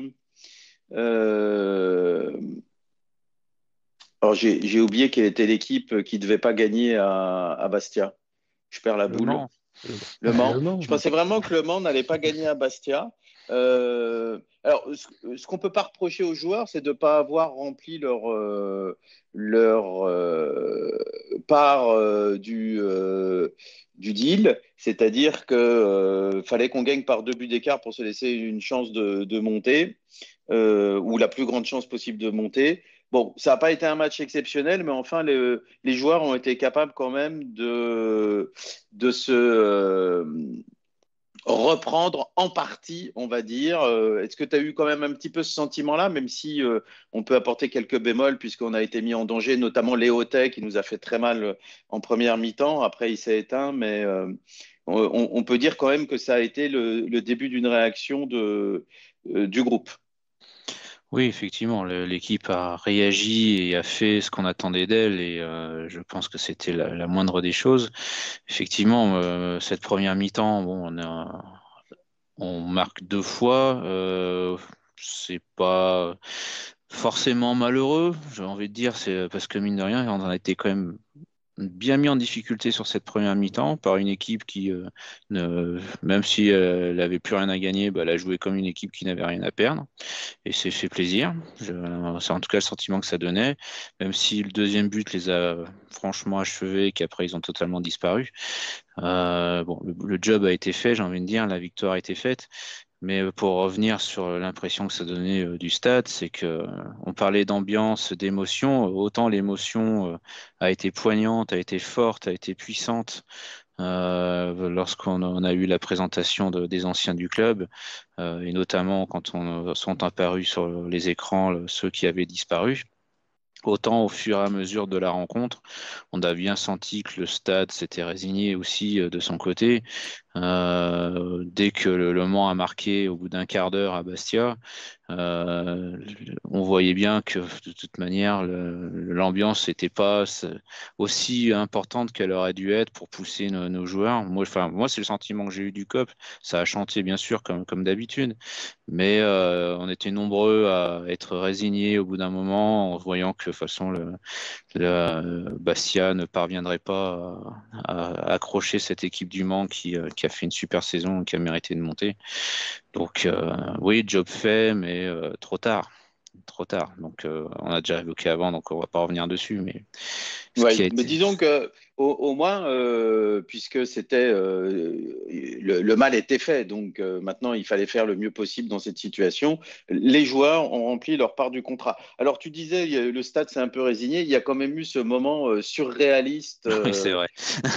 euh, alors, j'ai j'ai oublié quelle était l'équipe qui ne devait pas gagner à, à Bastia. Je perds la Le boule. Mans. Le Mans. Le Ah, Mans. Le Mans. Je pensais vraiment que Le Mans n'allait pas gagner à Bastia. Euh, alors, ce, ce qu'on peut pas reprocher aux joueurs, c'est de ne pas avoir rempli leur, euh, leur euh, part euh, du, euh, du deal. C'est-à-dire que euh, fallait qu'on gagne par deux buts d'écart pour se laisser une chance de, de monter, euh, ou la plus grande chance possible de monter. Bon, ça n'a pas été un match exceptionnel, mais enfin, les, les joueurs ont été capables quand même de, de se euh, reprendre en partie, on va dire. Euh, Est-ce que tu as eu quand même un petit peu ce sentiment-là, même si euh, on peut apporter quelques bémols, puisqu'on a été mis en danger, notamment Léo Tay, qui nous a fait très mal en première mi-temps. Après, il s'est éteint, mais euh, on, on peut dire quand même que ça a été le, le début d'une réaction de, euh, du groupe. Oui, effectivement, le- l'équipe a réagi et a fait ce qu'on attendait d'elle et euh, je pense que c'était la, la moindre des choses. Effectivement, euh, cette première mi-temps, bon, on a, on marque deux fois, euh, c'est pas forcément malheureux, j'ai envie de dire, c'est parce que mine de rien, on en a été quand même bien mis en difficulté sur cette première mi-temps par une équipe qui, euh, ne, même si euh, elle avait plus rien à gagner, bah, elle a joué comme une équipe qui n'avait rien à perdre et c'est fait plaisir. Je- C'est en tout cas le sentiment que ça donnait, même si le deuxième but les a franchement achevés et qu'après ils ont totalement disparu. Euh, bon, le, le job a été fait, j'ai envie de dire, la victoire a été faite. Mais pour revenir sur l'impression que ça donnait euh, du stade, c'est que euh, on parlait d'ambiance, d'émotion. Autant l'émotion euh, a été poignante, a été forte, a été puissante euh, lorsqu'on on a eu la présentation de- des anciens du club, euh, et notamment quand on sont apparus sur les écrans le- ceux qui avaient disparu. Autant au fur et à mesure de la rencontre, on a bien senti que le stade s'était résigné aussi euh, de son côté. Euh, dès que le, le Mans a marqué au bout d'un quart d'heure à Bastia, euh, on voyait bien que de toute manière, le- l'ambiance n'était pas aussi importante qu'elle aurait dû être pour pousser nos, nos joueurs. Moi, enfin, moi, c'est le sentiment que j'ai eu du C O P. Ça a chanté bien sûr comme, comme d'habitude, mais euh, on était nombreux à être résignés au bout d'un moment en voyant que de toute façon le, le, euh, Bastia ne parviendrait pas à, à accrocher cette équipe du Mans qui, euh, qui a fait une super saison et qui a mérité de monter. Donc euh, oui, job fait, mais euh, trop tard. Trop tard. Donc euh, on a déjà évoqué avant, donc on va pas revenir dessus, mais ce qui a Oui, mais été. disons que au, au moins, euh, puisque c'était euh, le, le mal était fait, donc euh, maintenant il fallait faire le mieux possible dans cette situation. Les joueurs ont rempli leur part du contrat. Alors tu disais, il y a- le stade s'est un peu résigné. Il y a quand même eu ce moment euh, surréaliste Oui, c'est euh, vrai.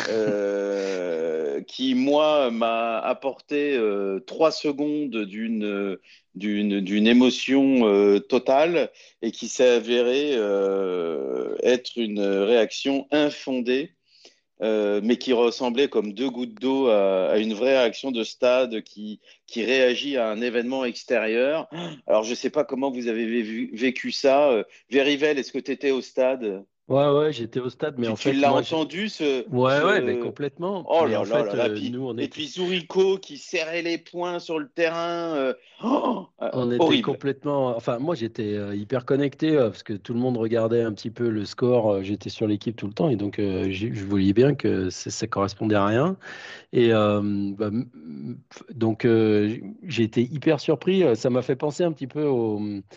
euh, qui, moi, m'a apporté euh, trois secondes d'une d'une d'une émotion euh, totale et qui s'est avéré euh, être une réaction infondée, euh, mais qui ressemblait comme deux gouttes d'eau à, à une vraie réaction de stade qui, qui réagit à un événement extérieur. Alors, je ne sais pas comment vous avez vu- vécu ça. Euh, Verivel, est-ce que tu étais au stade? Ouais, ouais, j'étais au stade, mais Tu, en tu fait, l'as moi, j'ai- entendu, ce, ouais, ouais, mais ce... complètement. Oh Mais là en là fait, là là. euh, Puis, nous, on et était, puis Zourico qui serrait les poings sur le terrain. euh, oh, euh, on était horrible. complètement. Enfin, moi, j'étais euh, hyper connecté euh, parce que tout le monde regardait un petit peu le score. euh, J'étais sur l'équipe tout le temps et donc euh, j'ai- je voyais bien que ça, ça correspondait à rien. Et euh, bah, m- m- donc, euh, j'ai été hyper surpris. Ça m'a fait penser un petit peu au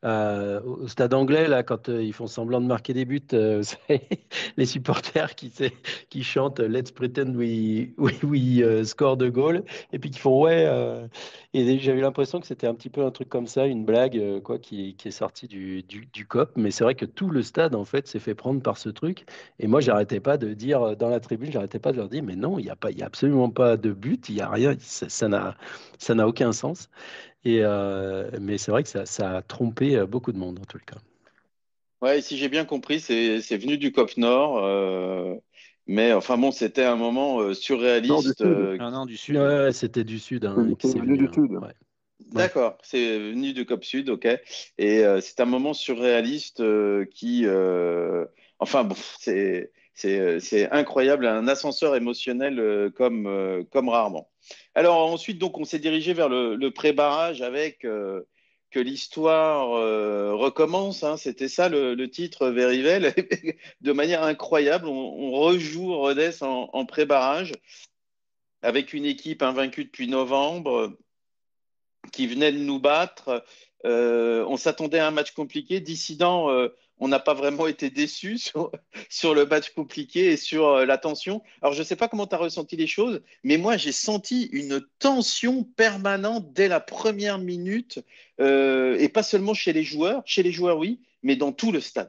Euh, au stade anglais, là, quand euh, ils font semblant de marquer des buts, euh, vous savez, les supporters qui, c'est- qui chantent Let's pretend we, we, we, euh, score the goal, et puis qui font ouais. euh, et j'avais l'impression que c'était un petit peu un truc comme ça, une blague euh, quoi, qui, qui est sortie du, du, du C O P. Mais c'est vrai que tout le stade, en fait, s'est fait prendre par ce truc. Et moi, j'arrêtais pas de dire euh, dans la tribune, j'arrêtais pas de leur dire, mais non, il n'y a pas, il y a absolument pas de but, il n'y a rien, ça ça n'a, ça n'a aucun sens. Et, euh, mais c'est vrai que ça, ça a trompé euh, beaucoup de monde, en tout cas. Ouais, si j'ai bien compris, c'est c'est venu du C O P Nord. euh, mais enfin bon, c'était un moment euh, Nord du surréaliste. Sud. euh, Un an du Ouais, Sud, ouais. ouais, c'était du sud C'est hein, que c'est c'est venu venu. du Hein. Sud. Ouais, ouais. D'accord, c'est venu du C O P Sud, ok. Et euh, c'est un moment surréaliste euh, qui, euh, enfin bon, c'est c'est euh, c'est incroyable, un ascenseur émotionnel euh, comme euh, comme rarement. Alors ensuite, donc, on s'est dirigé vers le, le pré-barrage avec euh, que l'histoire euh, recommence. Hein, c'était ça le, le titre Verivel. De manière incroyable, on, on rejoue Rodez en, en pré-barrage avec une équipe invaincue depuis novembre qui venait de nous battre. Euh, on s'attendait à un match compliqué. Dissident, euh, on n'a pas vraiment été déçus sur, sur le match compliqué et sur euh, la tension. Alors, je ne sais pas comment tu as ressenti les choses, mais moi, j'ai senti une tension permanente dès la première minute, euh, et pas seulement chez les joueurs, chez les joueurs, oui, mais dans tout le stade.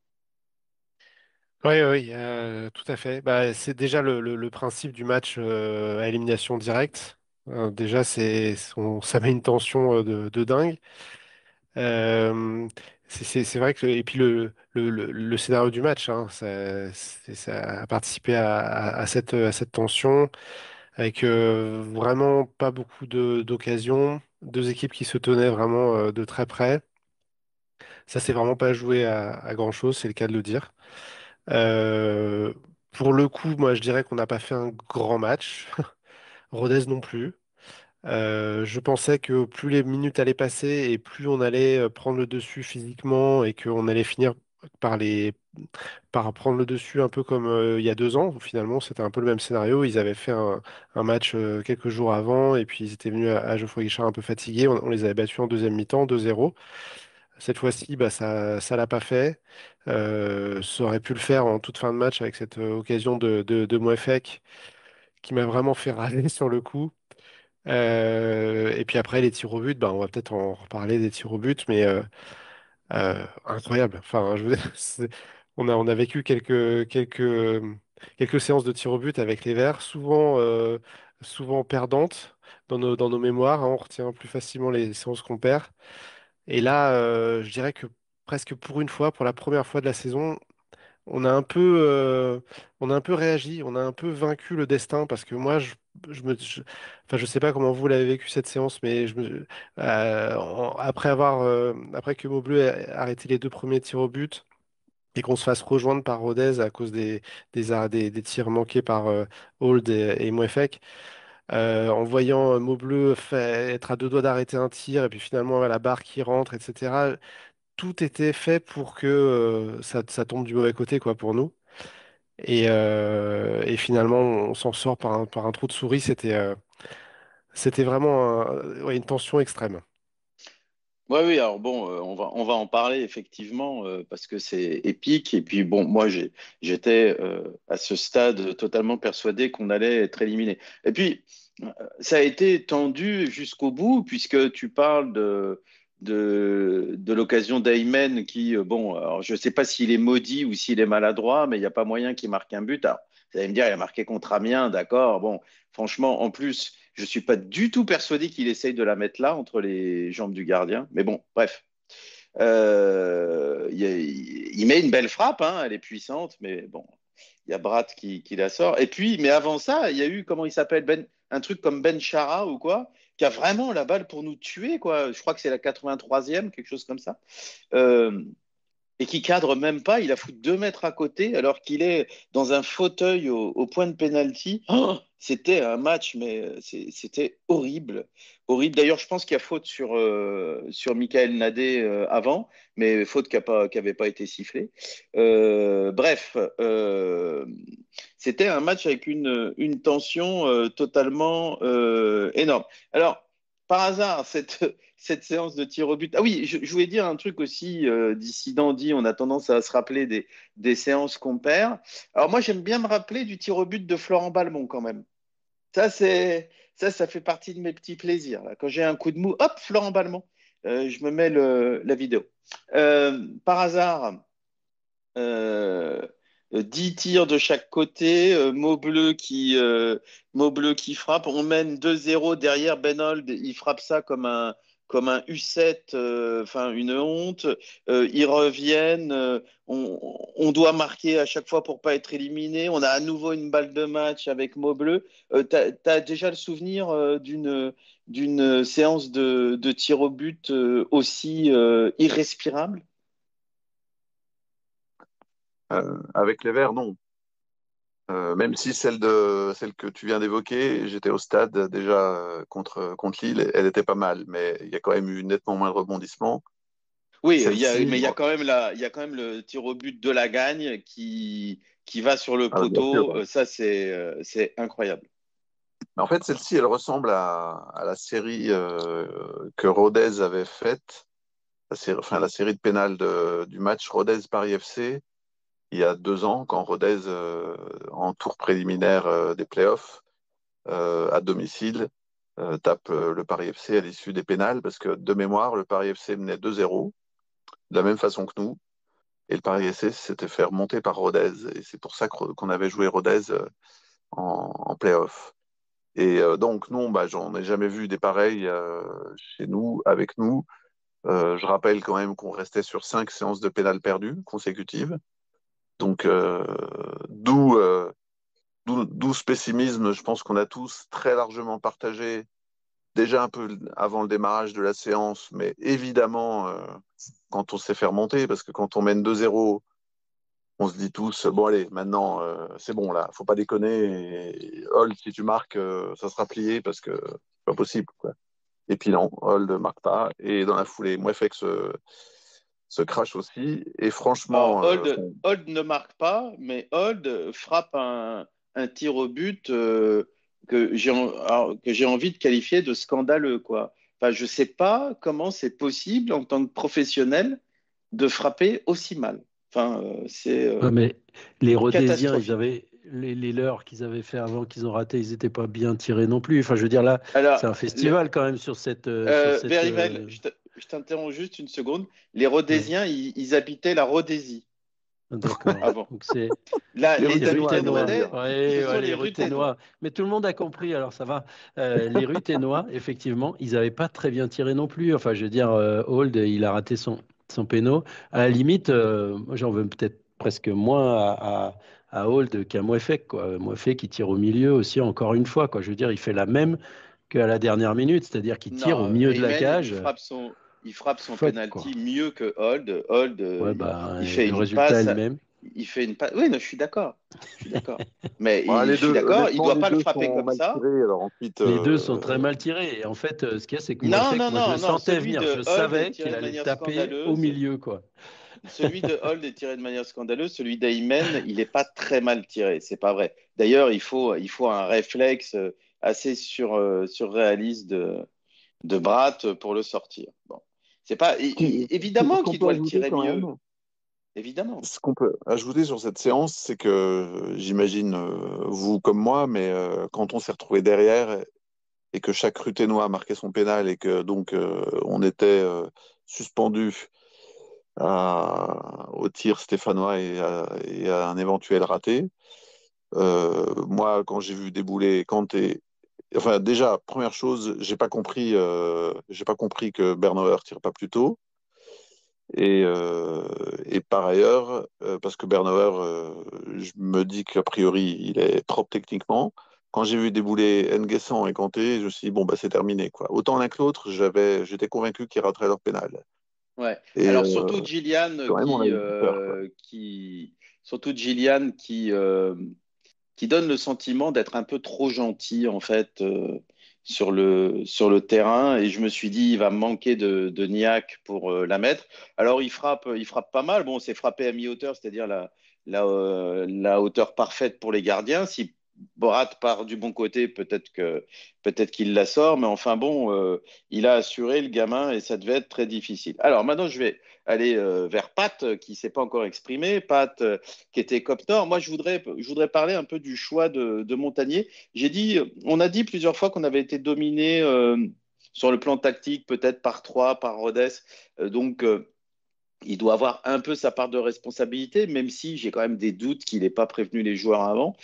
Oui, oui, euh, tout à fait. Bah, c'est déjà le, le- le principe du match euh, à élimination directe. Euh, déjà, c'est, on- ça met une tension euh, de, de dingue. Euh, c'est c'est- c'est vrai que, et puis le, le, le- le scénario du match, hein, ça, c'est- ça a participé à, à- à cette, à cette tension, avec euh, vraiment pas beaucoup de- d'occasions, deux équipes qui se tenaient vraiment euh, de très près. Ça, c'est vraiment pas joué à, à grand-chose, c'est le cas de le dire. Euh, pour le coup, moi, je dirais qu'on n'a pas fait un grand match. Rodez non plus. Euh, je pensais que plus les minutes allaient passer et plus on allait euh, prendre le dessus physiquement et qu'on allait finir par les par prendre le dessus un peu comme euh, il y a deux ans, où finalement c'était un peu le même scénario. Ils avaient fait un, un match euh, quelques jours avant et puis ils étaient venus à, à Geoffroy Guichard un peu fatigués. On, on les avait battus en deuxième mi-temps, deux zéro. Cette fois-ci, bah, ça ça l'a pas fait. Euh, ça aurait pu le faire en toute fin de match avec cette euh, occasion de, de, de Mouefek qui m'a vraiment fait râler sur le coup. Euh, et puis après, les tirs au but, bah, on va peut-être en reparler des tirs au but, mais euh, euh, incroyable. Enfin, je veux dire, c'est- on a, on a vécu quelques, quelques, quelques séances de tirs au but avec les Verts, souvent, euh, souvent perdantes dans nos, dans nos mémoires. Hein. On retient plus facilement les séances qu'on perd. Et là, euh, je dirais que presque pour une fois, pour la première fois de la saison, on a un peu, euh, on a un peu réagi, on a un peu vaincu le destin parce que moi, je, je me, je- enfin, je sais pas comment vous l'avez vécu cette séance, mais je me, euh, en- après avoir, euh, après que Maubleu ait arrêté les deux premiers tirs au but et qu'on se fasse rejoindre par Rodez à cause des, des, ar- des, des tirs manqués par euh, Hold et, et Mouefek, euh, en voyant Maubleu fait, être à deux doigts d'arrêter un tir et puis finalement la barre qui rentre, et cetera. Tout était fait pour que euh, ça, ça tombe du mauvais côté quoi pour nous. Et, euh, et finalement, on s'en sort par un, par un trou de souris. C'était euh, c'était vraiment un- ouais, une tension extrême. Oui, oui, alors bon, euh, on va, on va en parler effectivement euh, parce que c'est épique. Et puis bon, moi, j'ai, j'étais euh, à ce stade totalement persuadé qu'on allait être éliminé. Et puis, euh, ça a été tendu jusqu'au bout puisque tu parles de, de, de l'occasion d'Aymen qui, euh, bon, alors je ne sais pas s'il est maudit ou s'il est maladroit, mais il n'y a pas moyen qu'il marque un but. Alors, vous allez me dire, il a marqué contre Amiens, d'accord. Bon, franchement, en plus. Je ne suis pas du tout persuadé qu'il essaye de la mettre là, entre les jambes du gardien. Mais bon, bref. Euh, il, il met une belle frappe, hein, elle est puissante, mais bon, il y a Brat qui, qui la sort. Et puis, mais avant ça, il y a eu, comment il s'appelle, ben, un truc comme Ben Chara ou quoi, qui a vraiment la balle pour nous tuer, quoi. Je crois que c'est la quatre-vingt-troisième, quelque chose comme ça. Euh, et qui cadre même pas. Il a foutu deux mètres à côté alors qu'il est dans un fauteuil au, au point de pénalty. Oh, c'était un match, mais euh, c'est- c'était horrible. Horrible. D'ailleurs, je pense qu'il y a faute sur, euh, sur Michael Nadé euh, avant, mais faute qui n'avait pas été sifflée. Euh, bref, euh, c'était un match avec une, une tension euh, totalement euh, énorme. Alors, par hasard, cette, cette séance de tir au but. Ah oui, je, je voulais dire un truc aussi, euh, dissident dit, on a tendance à se rappeler des, des séances qu'on perd. Alors moi, j'aime bien me rappeler du tir au but de Florent Balmont quand même. Ça, c'est, ça, ça fait partie de mes petits plaisirs, là. Quand j'ai un coup de mou, hop, Florent Balmont, Euh, je me mets le- la vidéo. Euh, par hasard, euh, dix tirs de chaque côté, euh, mot bleu qui, euh, mot bleu qui frappe. On mène deux zéro derrière Benold, il frappe ça comme un, comme un U sept, euh, enfin une honte. Euh, ils reviennent, euh, on, on doit marquer à chaque fois pour pas être éliminé. On a à nouveau une balle de match avec mot bleu. Euh, t'as, t'as déjà le souvenir euh, d'une, d'une séance de, de tir au but euh, aussi euh, irrespirable? Euh, avec les Verts, non. Euh, même si celle de celle que tu viens d'évoquer, j'étais au stade déjà euh, contre contre Lille, elle était pas mal, mais il y a quand même eu nettement moins de rebondissements. Oui, il y a, Celle-ci, mais il y a bon, quand même la, il y a quand même le tir au but de la gagne qui, qui va sur le ah, bien sûr. poteau. Euh, Ça, c'est, euh, c'est incroyable. Mais en fait, celle-ci, elle ressemble à, à la série euh, que Rodez avait faite, la série, enfin la série de pénales de- du match Rodez-Paris F C il y a deux ans, quand Rodez, euh, en tour préliminaire euh, des playoffs, euh, à domicile, euh, tape euh, le Paris F C à l'issue des pénales, parce que de mémoire, le Paris F C menait deux zéro, de la même façon que nous, et le Paris F C s'était fait remonter par Rodez, et c'est pour ça que- qu'on avait joué Rodez euh, en, en playoff. Et euh, donc, non, bah, j'en ai jamais vu des pareils euh, chez nous, avec nous. Euh, je rappelle quand même qu'on restait sur cinq séances de pénal perdues consécutives. Donc, euh, d'où euh, d'où d'où ce pessimisme, je pense qu'on a tous très largement partagé déjà un peu avant le démarrage de la séance, mais évidemment euh, quand on s'est fait remonter, parce que quand on mène deux zéro, on se dit tous, bon allez, maintenant euh, c'est bon là, faut pas déconner, et, Holt, si tu marques, euh, ça sera plié parce que c'est pas possible, quoi. Et puis non, Holt ne marque pas, et dans la foulée, Mouefek se, se crache aussi, et Alors, franchement, euh, Hold, Hold ne marque pas, mais Hold frappe un, un tir au but euh, que j'ai en- alors, que j'ai envie de qualifier de scandaleux, quoi. Enfin, je sais pas comment c'est possible en tant que professionnel de frapper aussi mal. Enfin, euh, c'est Ouais, euh, mais les Rhodésiens, ils catastrophique. avaient les, les leurs qu'ils avaient fait avant, qu'ils ont raté, ils n'étaient pas bien tirés non plus. Enfin, je veux dire là, Alors, c'est un le- festival quand même sur cette euh, sur euh, cette. Verivel, euh, je te- je t'interromps juste une seconde. Les ouais, Rhodésiens, ils, ils habitaient la Rhodésie d'accord. avant. Donc c'est Là, les les les Ruténois, tu veux Ruténois. dire. Ruthénois, ce Ouais, sont ouais, les les Ruthénois. Ruténois. Mais tout le monde a compris, alors ça va. Euh, les Ruténois, effectivement, ils n'avaient pas très bien tiré non plus. Enfin, je veux dire, euh, Hold, il a raté son son péno. À la limite, euh, moi j'en veux peut-être presque moins à, à, à Hold qu'à Mouefek, quoi. Mouefek qui tire au milieu aussi, encore une fois, quoi. Je veux dire, il fait la même qu'à la dernière minute, c'est-à-dire qu'il tire au Non, milieu de la Heyman, il cage. frappe son, il frappe son Fuck, quoi. penalty mieux que Hold. Hold, euh, Ouais, il, bah, il fait le une résultat est passe, le même. il fait une passe. Oui, non, je suis d'accord, je suis d'accord. Mais Ouais, il- les je suis deux, d'accord, il honnêtement, doit les pas le deux frapper sont comme mal ça. tirés. Alors ensuite, Les deux sont très euh, mal tirés. Et en fait, euh, ce qu'il y a, c'est que Non, Mouefek, non, moi, je non, le non. sentais Celui venir. Je de Hold est savais tiré qu'il de allait le manière taper au scandaleuse. milieu, quoi. Celui de Hold est tiré de manière scandaleuse. Celui d'Heyman, il n'est pas très mal tiré. C'est pas vrai. D'ailleurs, il faut, il faut un réflexe euh, assez sur, euh, surréaliste de, de Bratt pour le sortir. Bon. C'est pas, é- ce qui- é- ce évidemment qu'on qu'il peut doit le ajouter tirer quand mieux. même, Évidemment. ce qu'on peut ajouter sur cette séance, c'est que euh, j'imagine euh, vous comme moi, mais euh, quand on s'est retrouvé derrière et que chaque Ruténois a marqué son pénal et que donc euh, on était euh, suspendu à- au tir stéphanois et à, et à un éventuel raté. Euh, moi, quand j'ai vu débouler Kanté, enfin déjà première chose, j'ai pas compris, euh, j'ai pas compris que Bernauer tire pas plus tôt. Et, euh, et par ailleurs, euh, parce que Bernauer, euh, je me dis qu'a priori, il est propre techniquement. Quand j'ai vu débouler N'Guessan et Kanté, je me suis dit, bon, bah, c'est terminé, quoi. Autant l'un que l'autre, j'avais, j'étais convaincu qu'ils rateraient leur pénal. Ouais. Et Alors euh, surtout Gillian quand même, on a qui, eu peur, quoi. euh, qui, surtout Gillian qui, euh, qui donne le sentiment d'être un peu trop gentil en fait euh, sur le, sur le terrain. Et je me suis dit, il va me manquer de, de niaque pour euh, la mettre. Alors il frappe, il frappe pas mal. Bon, c'est frappé à mi-hauteur, c'est-à-dire la, la, euh, la hauteur parfaite pour les gardiens. Si Borat part du bon côté, peut-être que peut-être qu'il la sort, mais enfin bon, euh, il a assuré le gamin et ça devait être très difficile. Alors maintenant, je vais aller euh, vers Pat, euh, qui s'est pas encore exprimé. Pat, euh, qui était Cop Nord. Moi, je voudrais, je voudrais parler un peu du choix de, de Montagnier. J'ai dit, on a dit plusieurs fois qu'on avait été dominé euh, sur le plan tactique, peut-être par Troyes, par Rodez. Euh, donc, euh, il doit avoir un peu sa part de responsabilité, même si j'ai quand même des doutes qu'il n'ait pas prévenu les joueurs avant.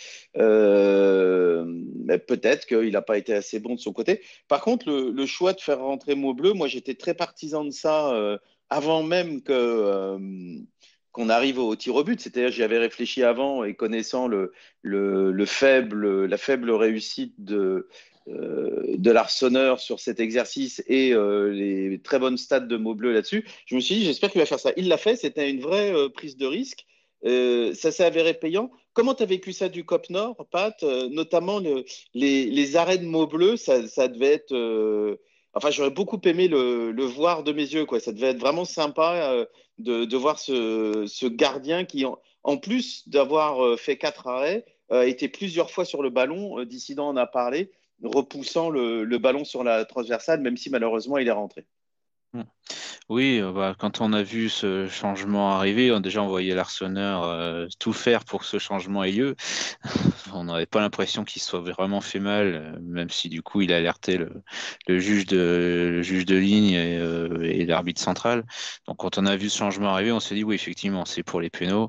Euh, mais peut-être qu'il n'a pas été assez bon de son côté. Par contre, le, le choix de faire rentrer Maubleu, moi j'étais très partisan de ça euh, avant même que, euh, qu'on arrive au tir au but. C'est-à-dire j'y avais réfléchi avant et connaissant le, le, le faible, la faible réussite de, euh, de l'Arseneur sur cet exercice et euh, les très bonnes stats de Maubleu là-dessus, je me suis dit, j'espère qu'il va faire ça. Il l'a fait, c'était une vraie euh, prise de risque. Euh, ça s'est avéré payant. Comment tu as vécu ça du Cop Nord, Pat? Euh, notamment le- les, les arrêts de Maubleu, ça, ça devait être. euh, Enfin, j'aurais beaucoup aimé le, le voir de mes yeux, quoi. Ça devait être vraiment sympa euh, de, de voir ce, ce gardien qui, en, en plus d'avoir euh, fait quatre arrêts, a été plusieurs fois sur le ballon. Euh, Dissident en a parlé, repoussant le, le ballon sur la transversale, même si malheureusement il est rentré. Mm. Oui, euh, bah, quand on a vu ce changement arriver, on, déjà on voyait l'Arseneur euh, tout faire pour que ce changement ait lieu. On n'avait pas l'impression qu'il soit vraiment fait mal, euh, même si du coup il a alerté le, le juge de, le juge de ligne et, euh, et l'arbitre central. Donc quand on a vu ce changement arriver, on s'est dit oui, effectivement, c'est pour les pénaux.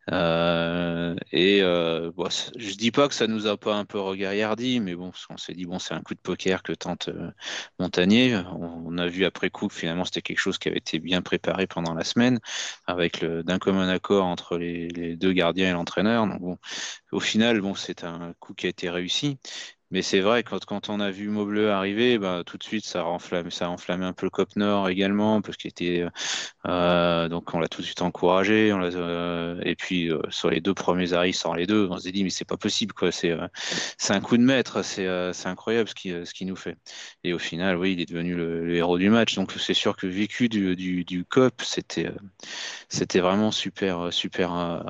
Euh, et euh, bon, c- je dis pas que ça nous a pas un peu regaillardi, mais bon, parce qu'on s'est dit bon, c'est un coup de poker que tente euh, Montagnier. On, on a vu après coup que finalement c'était quelque chose qui avait été bien préparé pendant la semaine, avec le d'un commun accord entre les, les deux gardiens et l'entraîneur. Donc bon, au final, bon, c'est un coup qui a été réussi. Mais c'est vrai, quand, quand on a vu Maubleu arriver, bah, tout de suite, ça a enflammé, ça a enflammé un peu le Cop Nord également, parce qu'il était, euh, donc on l'a tout de suite encouragé. On l'a, euh, et puis euh, sur les deux premiers arrêts, sans les deux, on s'est dit mais c'est pas possible quoi. C'est, euh, c'est un coup de maître, c'est, euh, c'est incroyable ce qu'il, ce qu'il nous fait. Et au final, oui, il est devenu le, le héros du match. Donc c'est sûr que vécu du, du, du Cop, c'était, euh, c'était vraiment super, super. euh,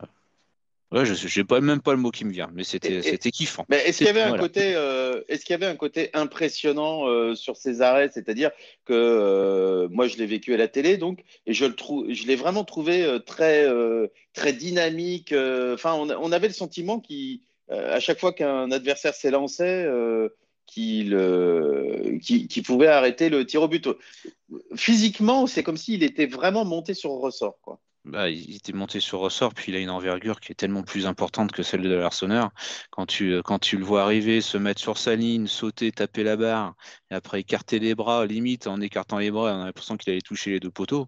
Ouais, je j'ai pas même pas le mot qui me vient, mais c'était Et, et- c'était kiffant. mais est-ce qu'il y C'est avait un voilà. côté, euh, est-ce qu'il y avait un côté impressionnant euh, sur ces arrêts, c'est-à-dire que euh, moi je l'ai vécu à la télé donc et je le trouve, je l'ai vraiment trouvé euh, très très très dynamique. euh, Enfin, on, a- on avait le sentiment qu'il euh, à chaque fois qu'un adversaire s'élançait, euh, qu'il euh, qu'il qu'il pouvait arrêter le tir au but. Physiquement, c'est comme s'il était vraiment monté sur ressort, quoi. Bah, il était monté sur ressort, puis il a une envergure qui est tellement plus importante que celle de l'Arseneur. Quand tu, euh, quand tu le vois arriver, se mettre sur sa ligne, sauter, taper la barre, et après écarter les bras, limite en écartant les bras, on a l'impression qu'il allait toucher les deux poteaux.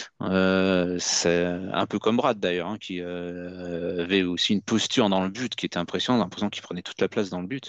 Euh, c'est un peu comme Brad d'ailleurs, hein, qui euh, avait aussi une posture dans le but qui était impressionnante, l'impression qu'il prenait toute la place dans le but.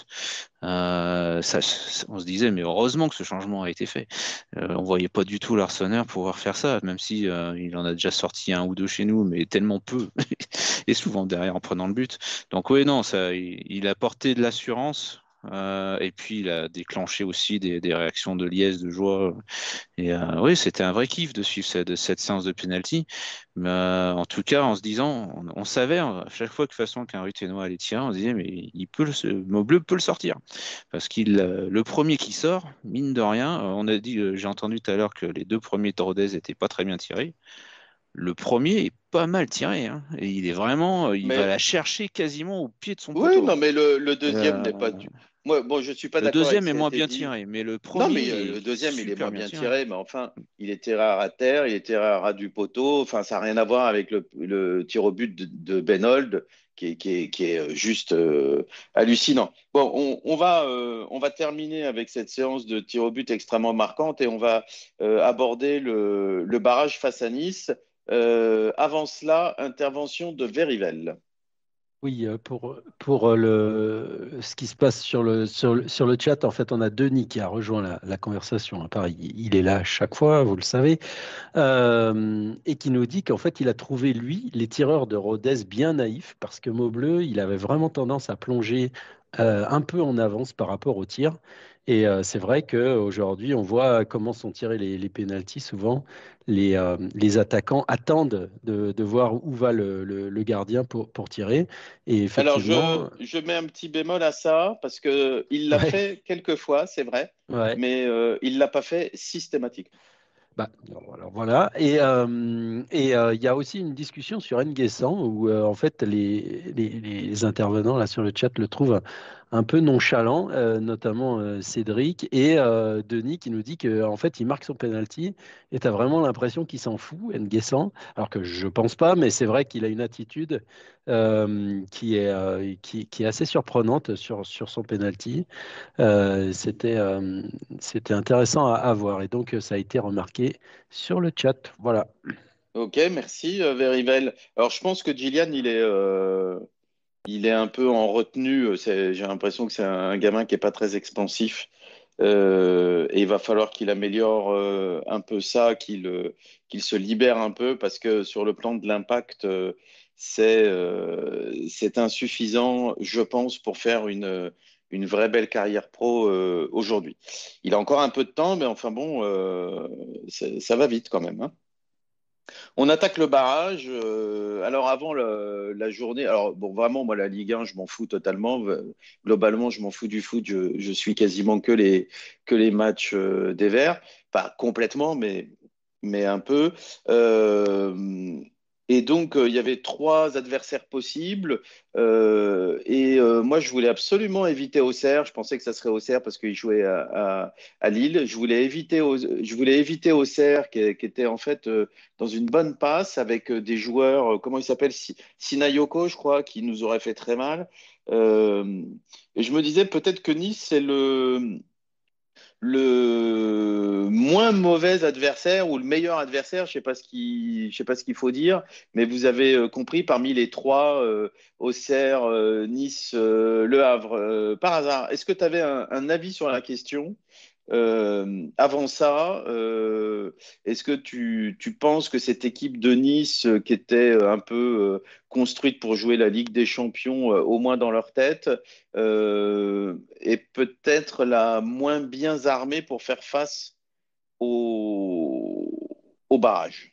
Euh, ça, on se disait, mais heureusement que ce changement a été fait. Euh, on voyait pas du tout l'Arseneur pouvoir faire ça, même si euh, il en a déjà sorti un ou deux chez nous, mais tellement peu, et souvent derrière en prenant le but. Donc oui, non, ça, il, il a porté de l'assurance. Euh, et puis il a déclenché aussi des, des réactions de liesse, de joie. Et euh, oui, c'était un vrai kiff de suivre cette, cette séance de penalty. Mais euh, en tout cas, en se disant, on, on savait hein, à chaque fois que de toute façon qu'un Ruténois allait tirer, on se disait, mais il peut le, Maubleu peut le sortir. Parce qu'il, euh, le premier qui sort, mine de rien, euh, on a dit, euh, j'ai entendu tout à l'heure que les deux premiers Rodez n'étaient pas très bien tirés. Le premier est pas mal tiré, hein, et il est vraiment, euh, il va Mais la chercher quasiment au pied de son oui, poteau. non, Hein. mais le, le Et, deuxième euh, n'est pas du. Moi, bon, je suis pas le d'accord avec deuxième ce est qui a moins été bien dit. tiré, mais le Non, premier mais euh, le est deuxième, il est super moins bien bien tiré. tiré, mais enfin, il est tiré à ras terre, il est tiré à ras du poteau. Enfin, ça n'a rien à voir avec le, le tir au but de, de Benold, qui est, qui est, qui est euh, juste euh, hallucinant. Bon, on, on va, euh, on va terminer avec cette séance de tir au but extrêmement marquante et on va euh, aborder le, le barrage face à Nice. Euh, avant cela, intervention de Verivel. Oui, euh, pour, pour euh, le, ce qui se passe sur le, sur le, sur le chat, en fait, on a Denis qui a rejoint la, la conversation. Hein. Pareil, il est là à chaque fois, vous le savez, euh, et qui nous dit qu'en fait, il a trouvé, lui, les tireurs de Rodez bien naïfs, parce que Maubleu, il avait vraiment tendance à plonger euh, un peu en avance par rapport au tir. Et euh, c'est vrai qu'aujourd'hui, on voit comment sont tirés les, les pénaltys. Souvent, les, euh, les attaquants attendent de, de voir où va le, le- le gardien pour, pour tirer. Et Alors, je, effectivement, je mets un petit bémol à ça parce que il l'a ouais, fait quelques fois, c'est vrai, ouais. mais euh, il l'a pas fait systématiquement. Bah, alors voilà. Et euh, et euh, il y a aussi une discussion sur N'Guessan où euh, en fait les, les, les intervenants là sur le chat le trouvent un peu nonchalant, euh, notamment euh, Cédric et euh, Denis qui nous dit que en fait il marque son penalty et tu as vraiment l'impression qu'il s'en fout, N'Guessan. Alors que je pense pas, mais c'est vrai qu'il a une attitude euh, qui est euh, qui, qui est assez surprenante sur sur son penalty. Euh, c'était euh, c'était intéressant à, à voir et donc euh, ça a été remarqué sur le chat. Voilà. Ok, merci, euh, Verivel. Alors, je pense que Gillian, il est, euh, il est un peu en retenue. C'est- J'ai l'impression que c'est un gamin qui est pas très expansif. Euh, et il va falloir qu'il améliore euh, un peu ça, qu'il euh, qu'il se libère un peu, parce que sur le plan de l'impact, euh, c'est euh, c'est insuffisant, je pense, pour faire une, une vraie belle carrière pro euh, aujourd'hui. Il a encore un peu de temps, mais enfin bon, euh, c'est- ça va vite quand même, hein. On attaque le barrage. Euh, alors avant le- la journée, alors bon, vraiment, moi, la Ligue un, je m'en fous totalement. Euh, Globalement, je m'en fous du foot. Je, je suis quasiment que les, que les matchs euh, des Verts. Pas complètement, mais, mais un peu. Euh, et donc, euh, il y avait trois adversaires possibles. Euh, et euh, moi, je voulais absolument éviter Auxerre. Je pensais que ça serait Auxerre parce qu'il jouait à, à, à Lille. Je voulais éviter, Au- je voulais éviter Auxerre, qui, qui était en fait euh, dans une bonne passe avec euh, des joueurs, euh, comment il s'appelle, Si- Sinayoko, je crois, qui nous aurait fait très mal. Euh, et je me disais peut-être que Nice, c'est le, le moins mauvais adversaire ou le meilleur adversaire, je sais pas ce qui, je sais pas ce qu'il faut dire, mais vous avez euh, compris parmi les trois, euh, Auxerre, euh, Nice, euh, Le Havre, euh, par hasard, est-ce que tu avais un, un avis sur la question? Euh, avant ça, euh, est-ce que tu, tu penses que cette équipe de Nice, euh, qui était euh, un peu euh, construite pour jouer la Ligue des Champions, euh, au moins dans leur tête, euh, est peut-être la moins bien armée pour faire face au, au barrage?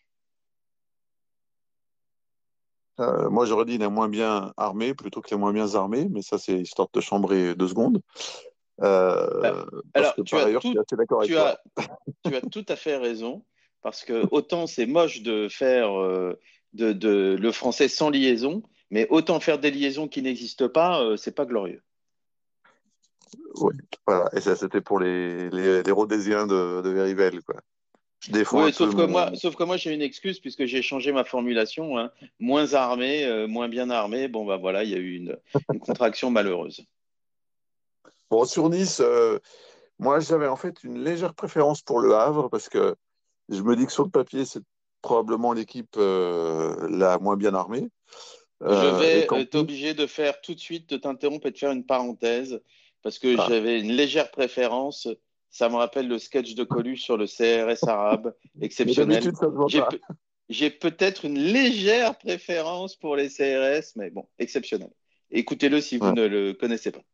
Euh, moi, j'aurais dit les moins bien armés plutôt que les moins bien armés, mais ça, c'est histoire de te chambrer deux secondes. Bah, Euh, parce alors, que tu par as ailleurs, je tout, suis assez d'accord avec tu toi. as, tu as tout à fait raison, parce que autant c'est moche de faire euh, de, de- le français sans liaison, mais autant faire des liaisons qui n'existent pas, euh, c'est pas glorieux. Oui, voilà. Et ça, c'était pour les, les, les Rhodésiens de, de Verivel, quoi. Je défends un Oui, peu sauf que moi, mon. sauf que moi j'ai une excuse puisque j'ai changé ma formulation, hein. Moins armé, euh, moins bien armé. Bon, bah voilà, il y a eu une, une contraction malheureuse. Bon, sur Nice, euh, moi, j'avais en fait une légère préférence pour le Havre parce que je me dis que sur le papier, c'est probablement l'équipe euh, la moins bien armée. Je Euh, et vais qu'en euh, plus, t'obliger de faire tout de suite, de t'interrompre et de faire une parenthèse parce que ah, j'avais une légère préférence. Ça me rappelle le sketch de Coluche sur le C R S arabe, mais exceptionnel. d'habitude, ça ne se voit J'ai pas. pe- j'ai peut-être une légère préférence pour les C R S, mais bon, exceptionnel. Écoutez-le si vous Ouais. ne le connaissez pas.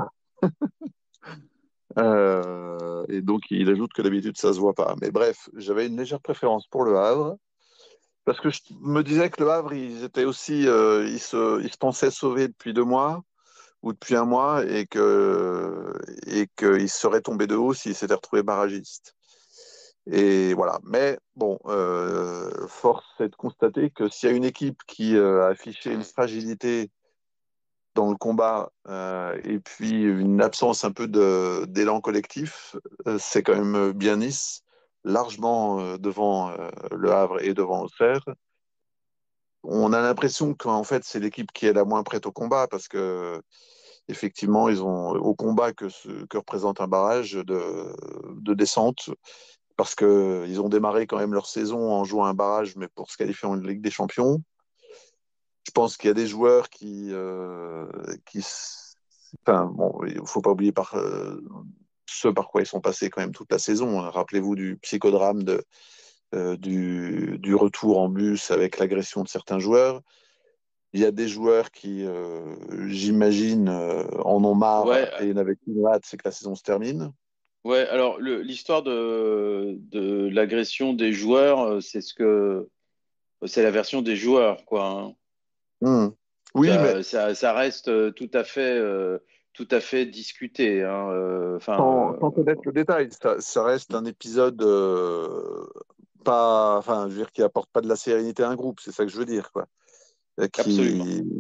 Euh, et donc, il ajoute que d'habitude, ça ne se voit pas. Mais bref, j'avais une légère préférence pour le Havre parce que je me disais que le Havre, ils étaient aussi, euh, ils se, ils se pensaient sauvés depuis deux mois ou depuis un mois et que et qu'ils seraient tombés de haut s'ils s'étaient retrouvés barragistes. Et voilà. Mais bon, euh, force est de constater que s'il y a une équipe qui euh, a affiché une fragilité dans le combat euh, et puis une absence un peu de, d'élan collectif, euh, c'est quand même bien Nice, largement euh, devant euh, Le Havre et devant Auxerre. On a l'impression qu'en fait c'est l'équipe qui est la moins prête au combat parce que effectivement ils ont au combat que, ce, que représente un barrage de, de descente parce qu'ils ont démarré quand même leur saison en jouant un barrage mais pour se qualifier en Ligue des Champions. Je pense qu'il y a des joueurs qui, euh, qui enfin, bon, il ne faut pas oublier par, euh, ce par quoi ils sont passés quand même toute la saison. Rappelez-vous du psychodrame de, euh, du, du retour en bus avec l'agression de certains joueurs. Il y a des joueurs qui, euh, j'imagine, euh, en ont marre Ouais, et n'avaient qu'une hâte, c'est que la saison se termine. ouais. Alors, le- l'histoire de, de l'agression des joueurs, euh, c'est ce que c'est la version des joueurs, quoi, hein. Hmm. Oui, mais Ça, ça, ça reste euh, tout à fait, euh, tout à fait discuté, hein. Euh, Enfin, sans, euh, sans connaître le détail, ça, ça reste un épisode euh, pas, enfin, je veux dire, qui apporte pas de la sérénité à un groupe, c'est ça que je veux dire, quoi. Euh, absolument. Qui,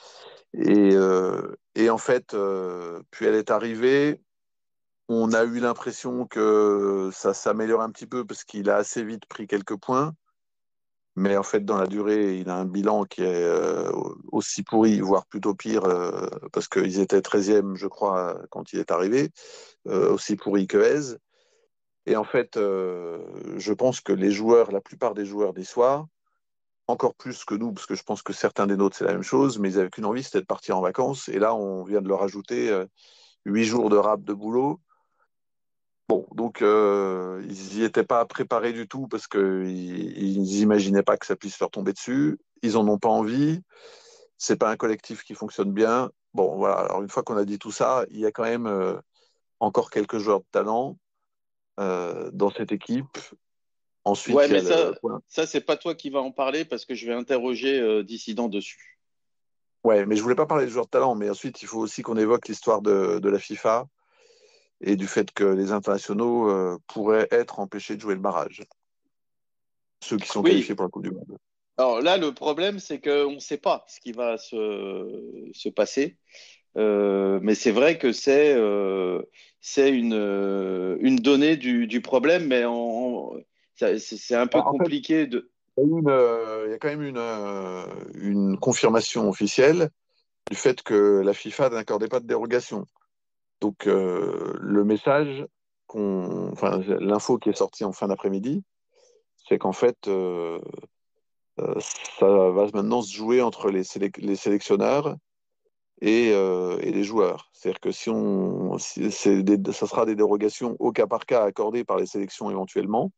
et, euh, et en fait, euh, puis elle est arrivée. On a eu l'impression que ça s'améliore un petit peu parce qu'il a assez vite pris quelques points. Mais en fait, dans la durée, il a un bilan qui est euh, aussi pourri, voire plutôt pire, euh, parce qu'ils étaient treizième, je crois, quand il est arrivé, euh, aussi pourri que Hez. Et en fait, euh, je pense que les joueurs, la plupart des joueurs des soirs, encore plus que nous, parce que je pense que certains des nôtres, c'est la même chose, mais ils n'avaient qu'une envie, c'était de partir en vacances. Et là, on vient de leur ajouter euh, huit jours de rap de boulot. Bon, donc euh, ils n'y étaient pas préparés du tout parce qu'ils n'imaginaient pas que ça puisse leur tomber dessus. Ils en ont pas envie. C'est pas un collectif qui fonctionne bien. Bon, voilà. Alors une fois qu'on a dit tout ça, il y a quand même euh, encore quelques joueurs de talent euh, dans cette équipe. Ouais, Ensuite, il y mais a le ça, point. ça c'est pas toi qui vas en parler parce que je vais interroger euh, Dissident dessus. Ouais, mais je voulais pas parler des joueurs de talent, mais ensuite il faut aussi qu'on évoque l'histoire de, de la FIFA et du fait que les internationaux euh, pourraient être empêchés de jouer le barrage, ceux qui sont qualifiés Oui. pour la Coupe du Monde. Alors là, le problème, c'est qu'on ne sait pas ce qui va se, se passer. Euh, mais c'est vrai que c'est euh, c'est une, euh, une donnée du, du problème, mais en- en- ça- c'est c'est un peu En fait, compliqué de. il y a une, euh, il y a quand même une, euh, une confirmation officielle du fait que la FIFA n'accordait pas de dérogation. Donc, euh, le message, qu'on, enfin, l'info qui est sortie en fin d'après-midi, c'est qu'en fait, euh, euh, ça va maintenant se jouer entre les, sélec- les sélectionneurs et, euh, et les joueurs. C'est-à-dire que si on, si c'est des- ça sera des dérogations au cas par cas accordées par les sélections éventuellement.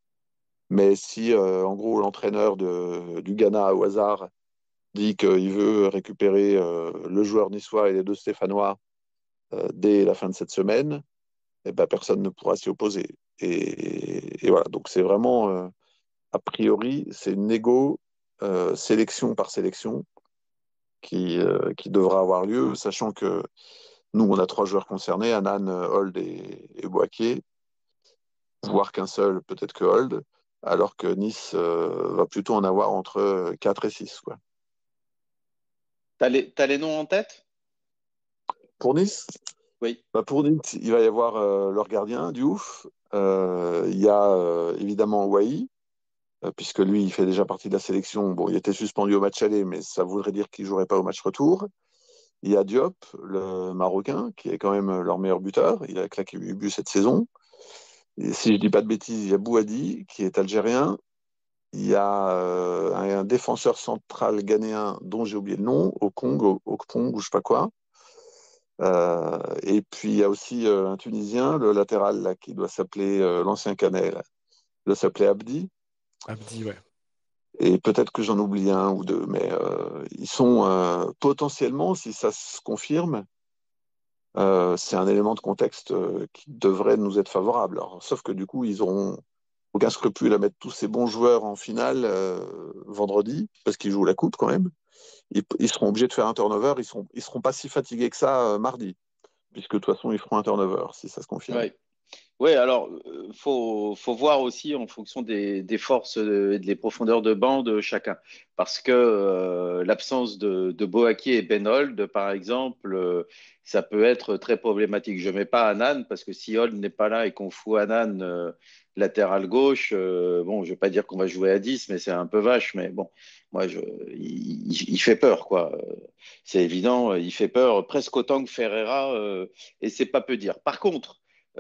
Mais si, euh, en gros, l'entraîneur de, du Ghana au hasard dit qu'il veut récupérer euh, le joueur niçois et les deux Stéphanois euh, dès la fin de cette semaine, eh ben, personne ne pourra s'y opposer. Et, et voilà, donc c'est vraiment, euh, a priori, c'est une négo euh, sélection par sélection qui, euh, qui devra avoir lieu, sachant que nous, on a trois joueurs concernés, Anan, Hold et, et Boaké, voire qu'un seul, peut-être que Hold, alors que Nice euh, va plutôt en avoir entre quatre et six, quoi. T'as les, t'as les noms en tête? Pour Nice, Oui. bah pour Nice, il va y avoir euh, leur gardien, Diouf. Euh, il y a euh, évidemment Wai, euh, puisque lui, il fait déjà partie de la sélection. Bon, il était suspendu au match aller, mais ça voudrait dire qu'il ne jouerait pas au match retour. Il y a Diop, le Marocain, qui est quand même leur meilleur buteur. Il a claqué huit buts cette saison. Et si je ne dis pas de bêtises, il y a Bouhaddi, qui est algérien. Il y a euh, un, un défenseur central ghanéen dont j'ai oublié le nom, Okong, Okpong, ou je sais pas quoi. Euh, et puis il y a aussi euh, un Tunisien, le latéral là, qui doit s'appeler euh, l'ancien Canet, là. Il doit s'appeler Abdi. Abdi, ouais. Et peut-être que j'en oublie un ou deux, mais euh, ils sont euh, potentiellement, si ça se confirme, euh, c'est un élément de contexte euh, qui devrait nous être favorable. Alors, sauf que du coup, ils auront aucun scrupule à mettre tous ces bons joueurs en finale euh, vendredi, parce qu'ils jouent la coupe quand même. Ils, ils seront obligés de faire un turnover, ils seront, ils seront pas si fatigués que ça euh, mardi, puisque de toute façon, ils feront un turnover si ça se confirme. Ouais. Oui, alors, euh, faut, faut voir aussi en fonction des, des forces euh, et des profondeurs de banc de chacun. Parce que euh, l'absence de, de Boaké et Benold, par exemple, euh, ça peut être très problématique. Je ne mets pas Anan, parce que si Holt n'est pas là et qu'on fout Anan euh, latéral gauche, euh, bon, je ne vais pas dire qu'on va jouer à dix, mais c'est un peu vache. Mais bon, moi, je, il, il- il fait peur, quoi. Euh, C'est évident, il fait peur presque autant que Ferreira, euh, et c'est pas peu dire. Par contre,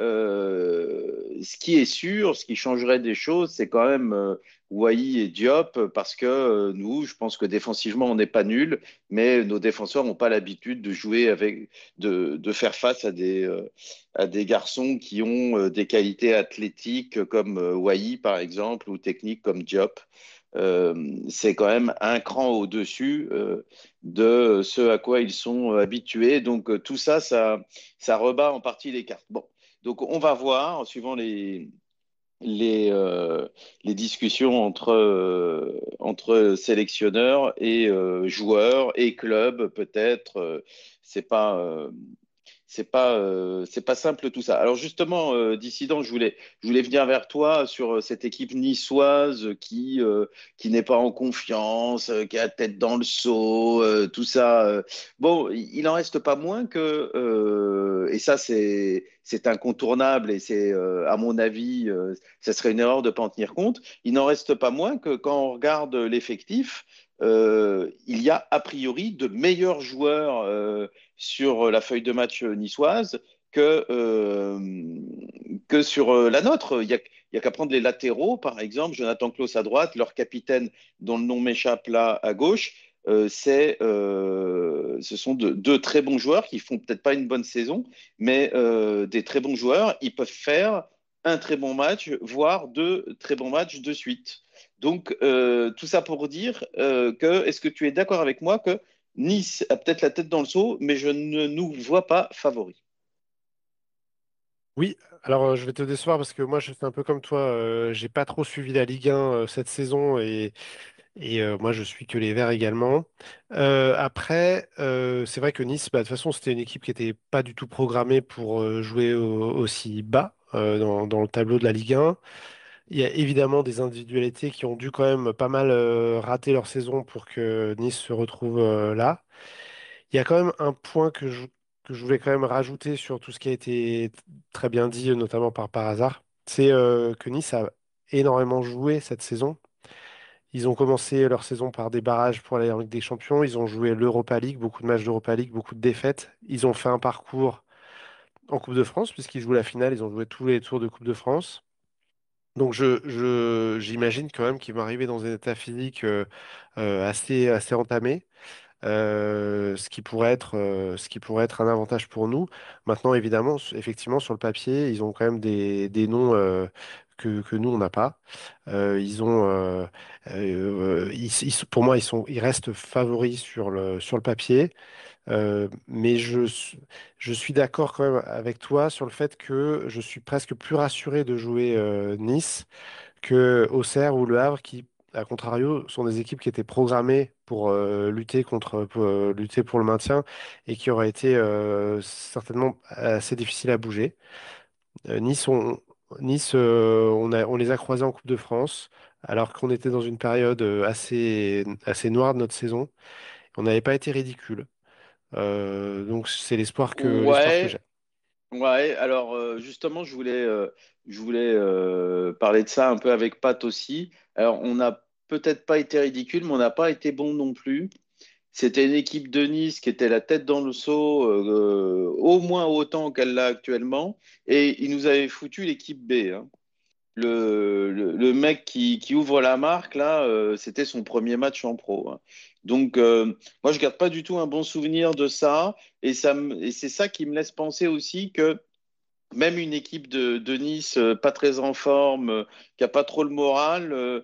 euh, ce qui est sûr, ce qui changerait des choses, c'est quand même euh, Wai et Diop, parce que euh, nous, je pense que défensivement, on n'est pas nul, mais nos défenseurs n'ont pas l'habitude de jouer avec, de, de faire face à des, euh, à des garçons qui ont euh, des qualités athlétiques comme euh, Wai, par exemple, ou techniques comme Diop. euh, c'est quand même un cran au-dessus euh, de ce à quoi ils sont euh, habitués. Donc euh, tout ça, ça, ça rebat en partie les cartes. Bon, donc on va voir, suivant les, les, euh, les discussions entre, euh, entre sélectionneurs et euh, joueurs et clubs, peut-être. Euh, c'est pas, euh, c'est pas, euh, c'est pas simple tout ça. Alors justement, euh, Dissident, je voulais, je voulais venir vers toi sur euh, cette équipe niçoise qui, euh, qui n'est pas en confiance, euh, qui a la tête dans le seau, euh, tout ça. euh. Bon, il n'en reste pas moins que, euh, et ça c'est, c'est incontournable et c'est, euh, à mon avis, euh, ça serait une erreur de ne pas en tenir compte. Il n'en reste pas moins que quand on regarde l'effectif, euh, il y a a priori de meilleurs joueurs. Euh, sur la feuille de match niçoise que, euh, que sur euh, la nôtre. Il n'y a, il y a qu'à prendre les latéraux, par exemple, Jonathan Klaus à droite, leur capitaine, dont le nom m'échappe là à gauche. Euh, c'est, euh, ce sont de- deux très bons joueurs qui font peut-être pas une bonne saison, mais euh, des très bons joueurs. Ils peuvent faire un très bon match, voire deux très bons matchs de suite. Donc, euh, tout ça pour dire euh, que, est-ce que tu es d'accord avec moi que Nice a peut-être la tête dans le seau, mais je ne nous vois pas favoris. Oui, alors euh, je vais te décevoir parce que moi je fais un peu comme toi, euh, j'ai pas trop suivi la Ligue un euh, cette saison et, et euh, moi je suis que les Verts également. Euh, après, euh, c'est vrai que Nice, bah, de toute façon c'était une équipe qui était pas du tout programmée pour euh, jouer au- aussi bas euh, dans, dans le tableau de la Ligue un. Il y a évidemment des individualités qui ont dû quand même pas mal euh, rater leur saison pour que Nice se retrouve euh, là. Il y a quand même un point que je, que je voulais quand même rajouter sur tout ce qui a été t- très bien dit, notamment par par hasard, c'est euh, que Nice a énormément joué cette saison. Ils ont commencé leur saison par des barrages pour aller en Ligue des Champions. Ils ont joué l'Europa League, beaucoup de matchs d'Europa League, beaucoup de défaites. Ils ont fait un parcours en Coupe de France, puisqu'ils jouent la finale. Ils ont joué tous les tours de Coupe de France. Donc je, je- j'imagine quand même qu'ils vont arriver dans un état physique euh, euh, assez, assez entamé. Euh, ce qui pourrait être, euh, ce qui pourrait être un avantage pour nous. Maintenant, évidemment, s- effectivement, sur le papier, ils ont quand même des, des noms euh, que, que nous, on n'a pas. Euh, ils ont, euh, euh, ils- ils- pour moi, ils sont, ils restent favoris sur le, sur le papier. Euh, mais je, s- je suis d'accord quand même avec toi sur le fait que je suis presque plus rassuré de jouer euh, Nice que Auxerre ou Le Havre, qui, à contrario, sont des équipes qui étaient programmées pour euh, lutter contre, pour, euh, lutter pour le maintien et qui auraient été euh, certainement assez difficiles à bouger. Euh, Nice, on, Nice euh, on a, on les a croisés en Coupe de France, alors qu'on était dans une période euh, assez, assez noire de notre saison. On n'avait pas été ridicule. Euh, donc c'est l'espoir que, l'espoir que j'ai. Ouais, ouais. Alors euh, justement, je voulais, euh, je voulais euh, parler de ça un peu avec Pat aussi. Alors, on n'a peut-être pas été ridicule, mais on n'a pas été bon non plus. C'était une équipe de Nice qui était la tête dans le seau, euh, au moins autant qu'elle l'a actuellement, et il nous avait foutu l'équipe B, hein. Le, le, le mec qui, qui ouvre la marque, là, euh, c'était son premier match en pro, hein. Donc, euh, moi, je garde pas du tout un bon souvenir de ça. Et, ça me- et c'est ça qui me laisse penser aussi que même une équipe de, de Nice euh, pas très en forme, euh, qui a pas trop le moral, euh,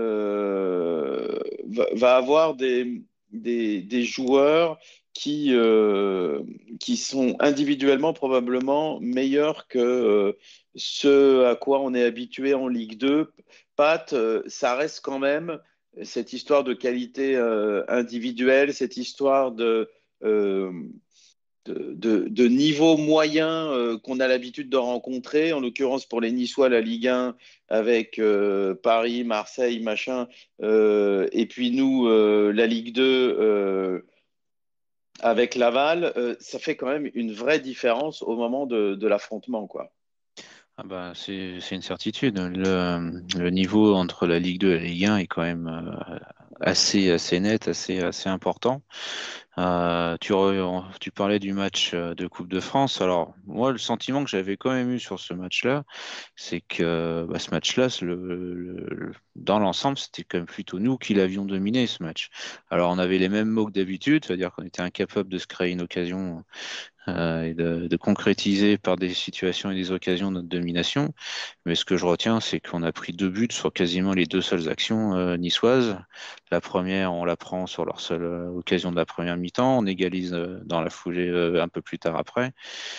euh, va, va avoir des, des, des joueurs qui, euh, qui sont individuellement probablement meilleurs que euh, ce à quoi on est habitué en Ligue deux. Pat, euh, ça reste quand même cette histoire de qualité euh, individuelle, cette histoire de... euh, de, de- de niveau moyen euh, qu'on a l'habitude de rencontrer, en l'occurrence pour les Niçois, la Ligue un avec euh, Paris, Marseille, machin, euh, et puis nous, euh, la Ligue deux euh, avec Laval, euh, ça fait quand même une vraie différence au moment de, de l'affrontement, quoi. Ah bah, c'est c'est une certitude. Le, le niveau entre la Ligue deux et la Ligue un est quand même euh, assez, assez net, assez, assez important. Euh, tu, re- tu parlais du match euh, de Coupe de France. Alors, moi, le sentiment que j'avais quand même eu sur ce match-là, c'est que bah, ce match-là, c'est le, le- le- dans l'ensemble, c'était quand même plutôt nous qui l'avions dominé ce match. Alors, on avait les mêmes mots que d'habitude, c'est-à-dire qu'on était incapable de se créer une occasion euh, et de, de concrétiser par des situations et des occasions notre domination. Mais ce que je retiens, c'est qu'on a pris deux buts sur quasiment les deux seules actions euh, niçoises. La première, on la prend sur leur seule euh, occasion de la première mi-temps. On égalise euh, dans la foulée euh, un peu plus tard après.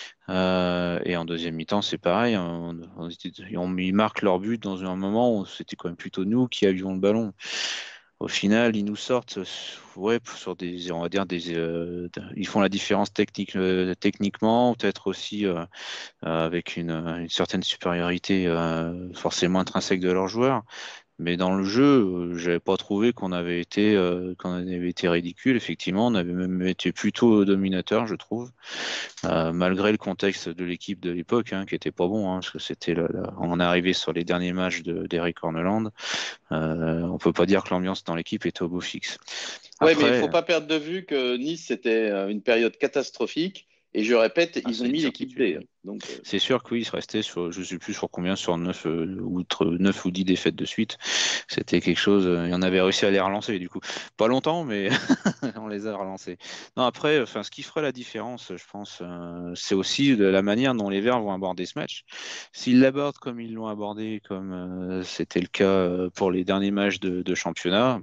Euh, et en deuxième mi-temps, c'est pareil. On, on, on, ils marquent leur but dans un moment où c'était quand même plutôt nous qui avions le ballon. Au final, ils nous sortent, euh, ouais, sur des, on va dire des, euh, ils font la différence technique, euh, techniquement, peut-être aussi euh, euh, avec une, une certaine supériorité euh, forcément intrinsèque de leurs joueurs. Mais dans le jeu, euh, j'avais pas trouvé qu'on avait été, euh, qu'on avait été ridicule. Effectivement, on avait même été plutôt dominateur, je trouve. Euh, malgré le contexte de l'équipe de l'époque, hein, qui était pas bon, hein, parce que c'était le, le- on est arrivé sur les derniers matchs de- d'Eric Horneland. Euh, on peut pas dire que l'ambiance dans l'équipe était au beau fixe. Ouais, mais il Après, faut pas perdre de vue que Nice, c'était euh, une période catastrophique. Et je répète, ah, ils ont c'est une mis l'équipe certitude. B. hein. Donc, euh, C'est sûr que oui, il se restait sur, je sais plus sur combien, sur neuf euh, ou neuf ou dix défaites de suite. C'était quelque chose, euh, et on avait réussi à les relancer du coup. Pas longtemps, mais on les a relancés. Non, après, enfin, ce qui ferait la différence, je pense, euh, c'est aussi de la manière dont les Verts vont aborder ce match. S'ils l'abordent comme ils l'ont abordé, comme euh, c'était le cas euh, pour les derniers matchs de, de championnat,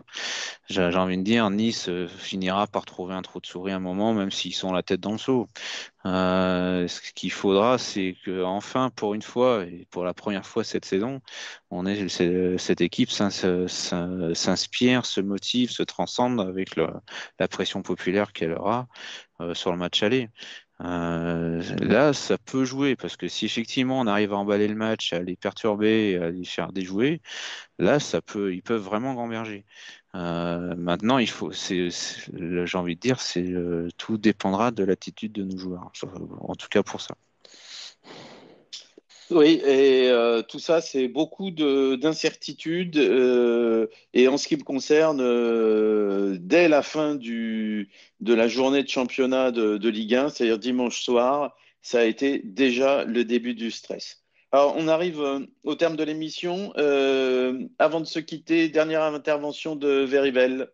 j'ai j'ai envie de dire, Nice euh, finira par trouver un trou de souris à un moment, même s'ils sont la tête dans le seau. Euh, ce qu'il faudra, c'est que enfin, pour une fois et pour la première fois cette saison, on est, c'est- cette équipe s'ins- s'in- s'inspire, se motive, se transcende avec le- la pression populaire qu'elle aura euh, sur le match aller. Euh, là, ça peut jouer parce que si effectivement on arrive à emballer le match, à les perturber, à les faire déjouer, là, ça peut, ils peuvent vraiment gamberger. Euh, maintenant, il faut, c'est, c'est- le- j'ai envie de dire, c'est euh, tout dépendra de l'attitude de nos joueurs. En tout cas pour ça. oui, et euh, tout ça, c'est beaucoup de, d'incertitudes. Euh, et en ce qui me concerne, euh, dès la fin du, de la journée de championnat de, de Ligue un, c'est-à-dire dimanche soir, ça a été déjà le début du stress. Alors, on arrive euh, au terme de l'émission. Euh, avant de se quitter, dernière intervention de Verivel.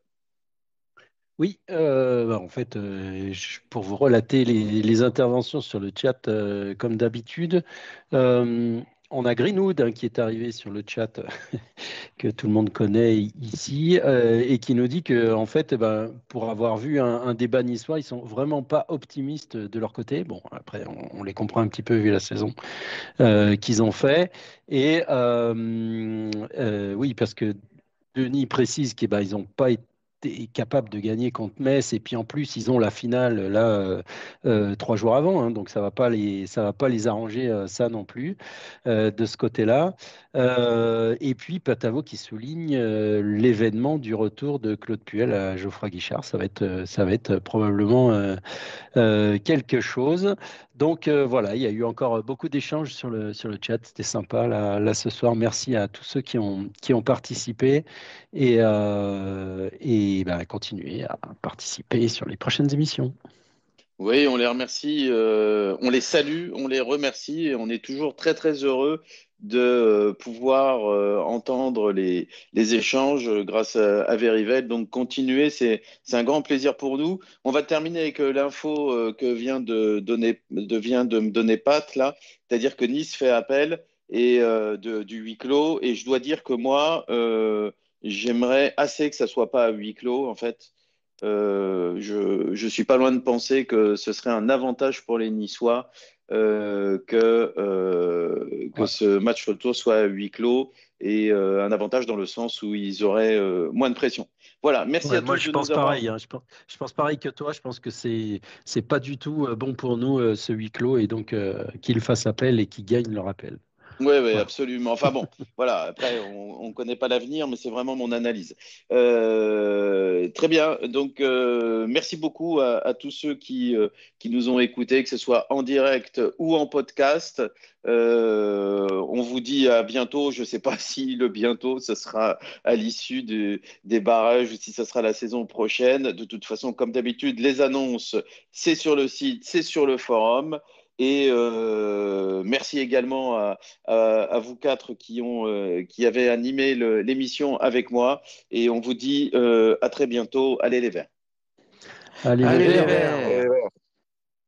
Oui, euh, bah, en fait, euh, je- pour vous relater les, les interventions sur le chat, euh, comme d'habitude, euh, on a Greenwood hein, qui est arrivé sur le chat que tout le monde connaît i- ici euh, et qui nous dit que, en fait, eh ben, pour avoir vu un, un débat niçois, ils sont vraiment pas optimistes de leur côté. Bon, après, on, on les comprend un petit peu vu la saison euh, qu'ils ont fait. Et euh, euh, oui, parce que Denis précise qu'ils n'ont pas été capables de gagner contre Metz et puis en plus ils ont la finale là euh, euh, trois jours avant hein, donc ça va pas les ça va pas les arranger euh, ça non plus euh, de ce côté-là. Euh, et puis Patavo qui souligne euh, l'événement du retour de Claude Puel à Geoffroy Guichard, ça va être euh, ça va être probablement euh, euh, quelque chose. Donc euh, voilà, il y a eu encore beaucoup d'échanges sur le, sur le chat. C'était sympa là, là ce soir. Merci à tous ceux qui ont, qui ont participé et, euh, et ben, continuez à participer sur les prochaines émissions. Oui, on les remercie, euh, on les salue, on les remercie et on est toujours très très heureux de euh, pouvoir euh, entendre les, les échanges euh, grâce à, à Verivel. Donc continuez, c'est c'est un grand plaisir pour nous. On va terminer avec euh, l'info euh, que vient de donner de, vient de me donner Pat là, c'est-à-dire que Nice fait appel et euh, de, du huis clos. Et je dois dire que moi, euh, j'aimerais assez que ça soit pas à huis clos en fait. Euh, je, je suis pas loin de penser que ce serait un avantage pour les Niçois euh, que, euh, que Ouais. ce match retour soit à huis clos et euh, un avantage dans le sens où ils auraient euh, moins de pression. Voilà, merci Ouais, à moi, tous je de pense nous avoir. pareil. hein. Je pense, je pense pareil que toi. Je pense que c'est c'est pas du tout euh, bon pour nous euh, ce huis clos et donc euh, qu'ils fassent appel et qu'ils gagnent leur appel. Oui, oui, Voilà. absolument. Enfin bon, voilà, après, on ne connaît pas l'avenir, mais c'est vraiment mon analyse. Euh, très bien, donc euh, merci beaucoup à, à tous ceux qui, euh, qui nous ont écoutés, que ce soit en direct ou en podcast. Euh, on vous dit à bientôt. Je ne sais pas si le bientôt, ce sera à l'issue du- des barrages ou si ce sera la saison prochaine. De toute façon, comme d'habitude, les annonces, c'est sur le site, c'est sur le forum. Et euh, merci également à à, à vous quatre qui, ont, euh, qui avez animé le- l'émission avec moi. Et on vous dit euh, à très bientôt. Allez les Verts. Allez les Allez les Verts. Verts!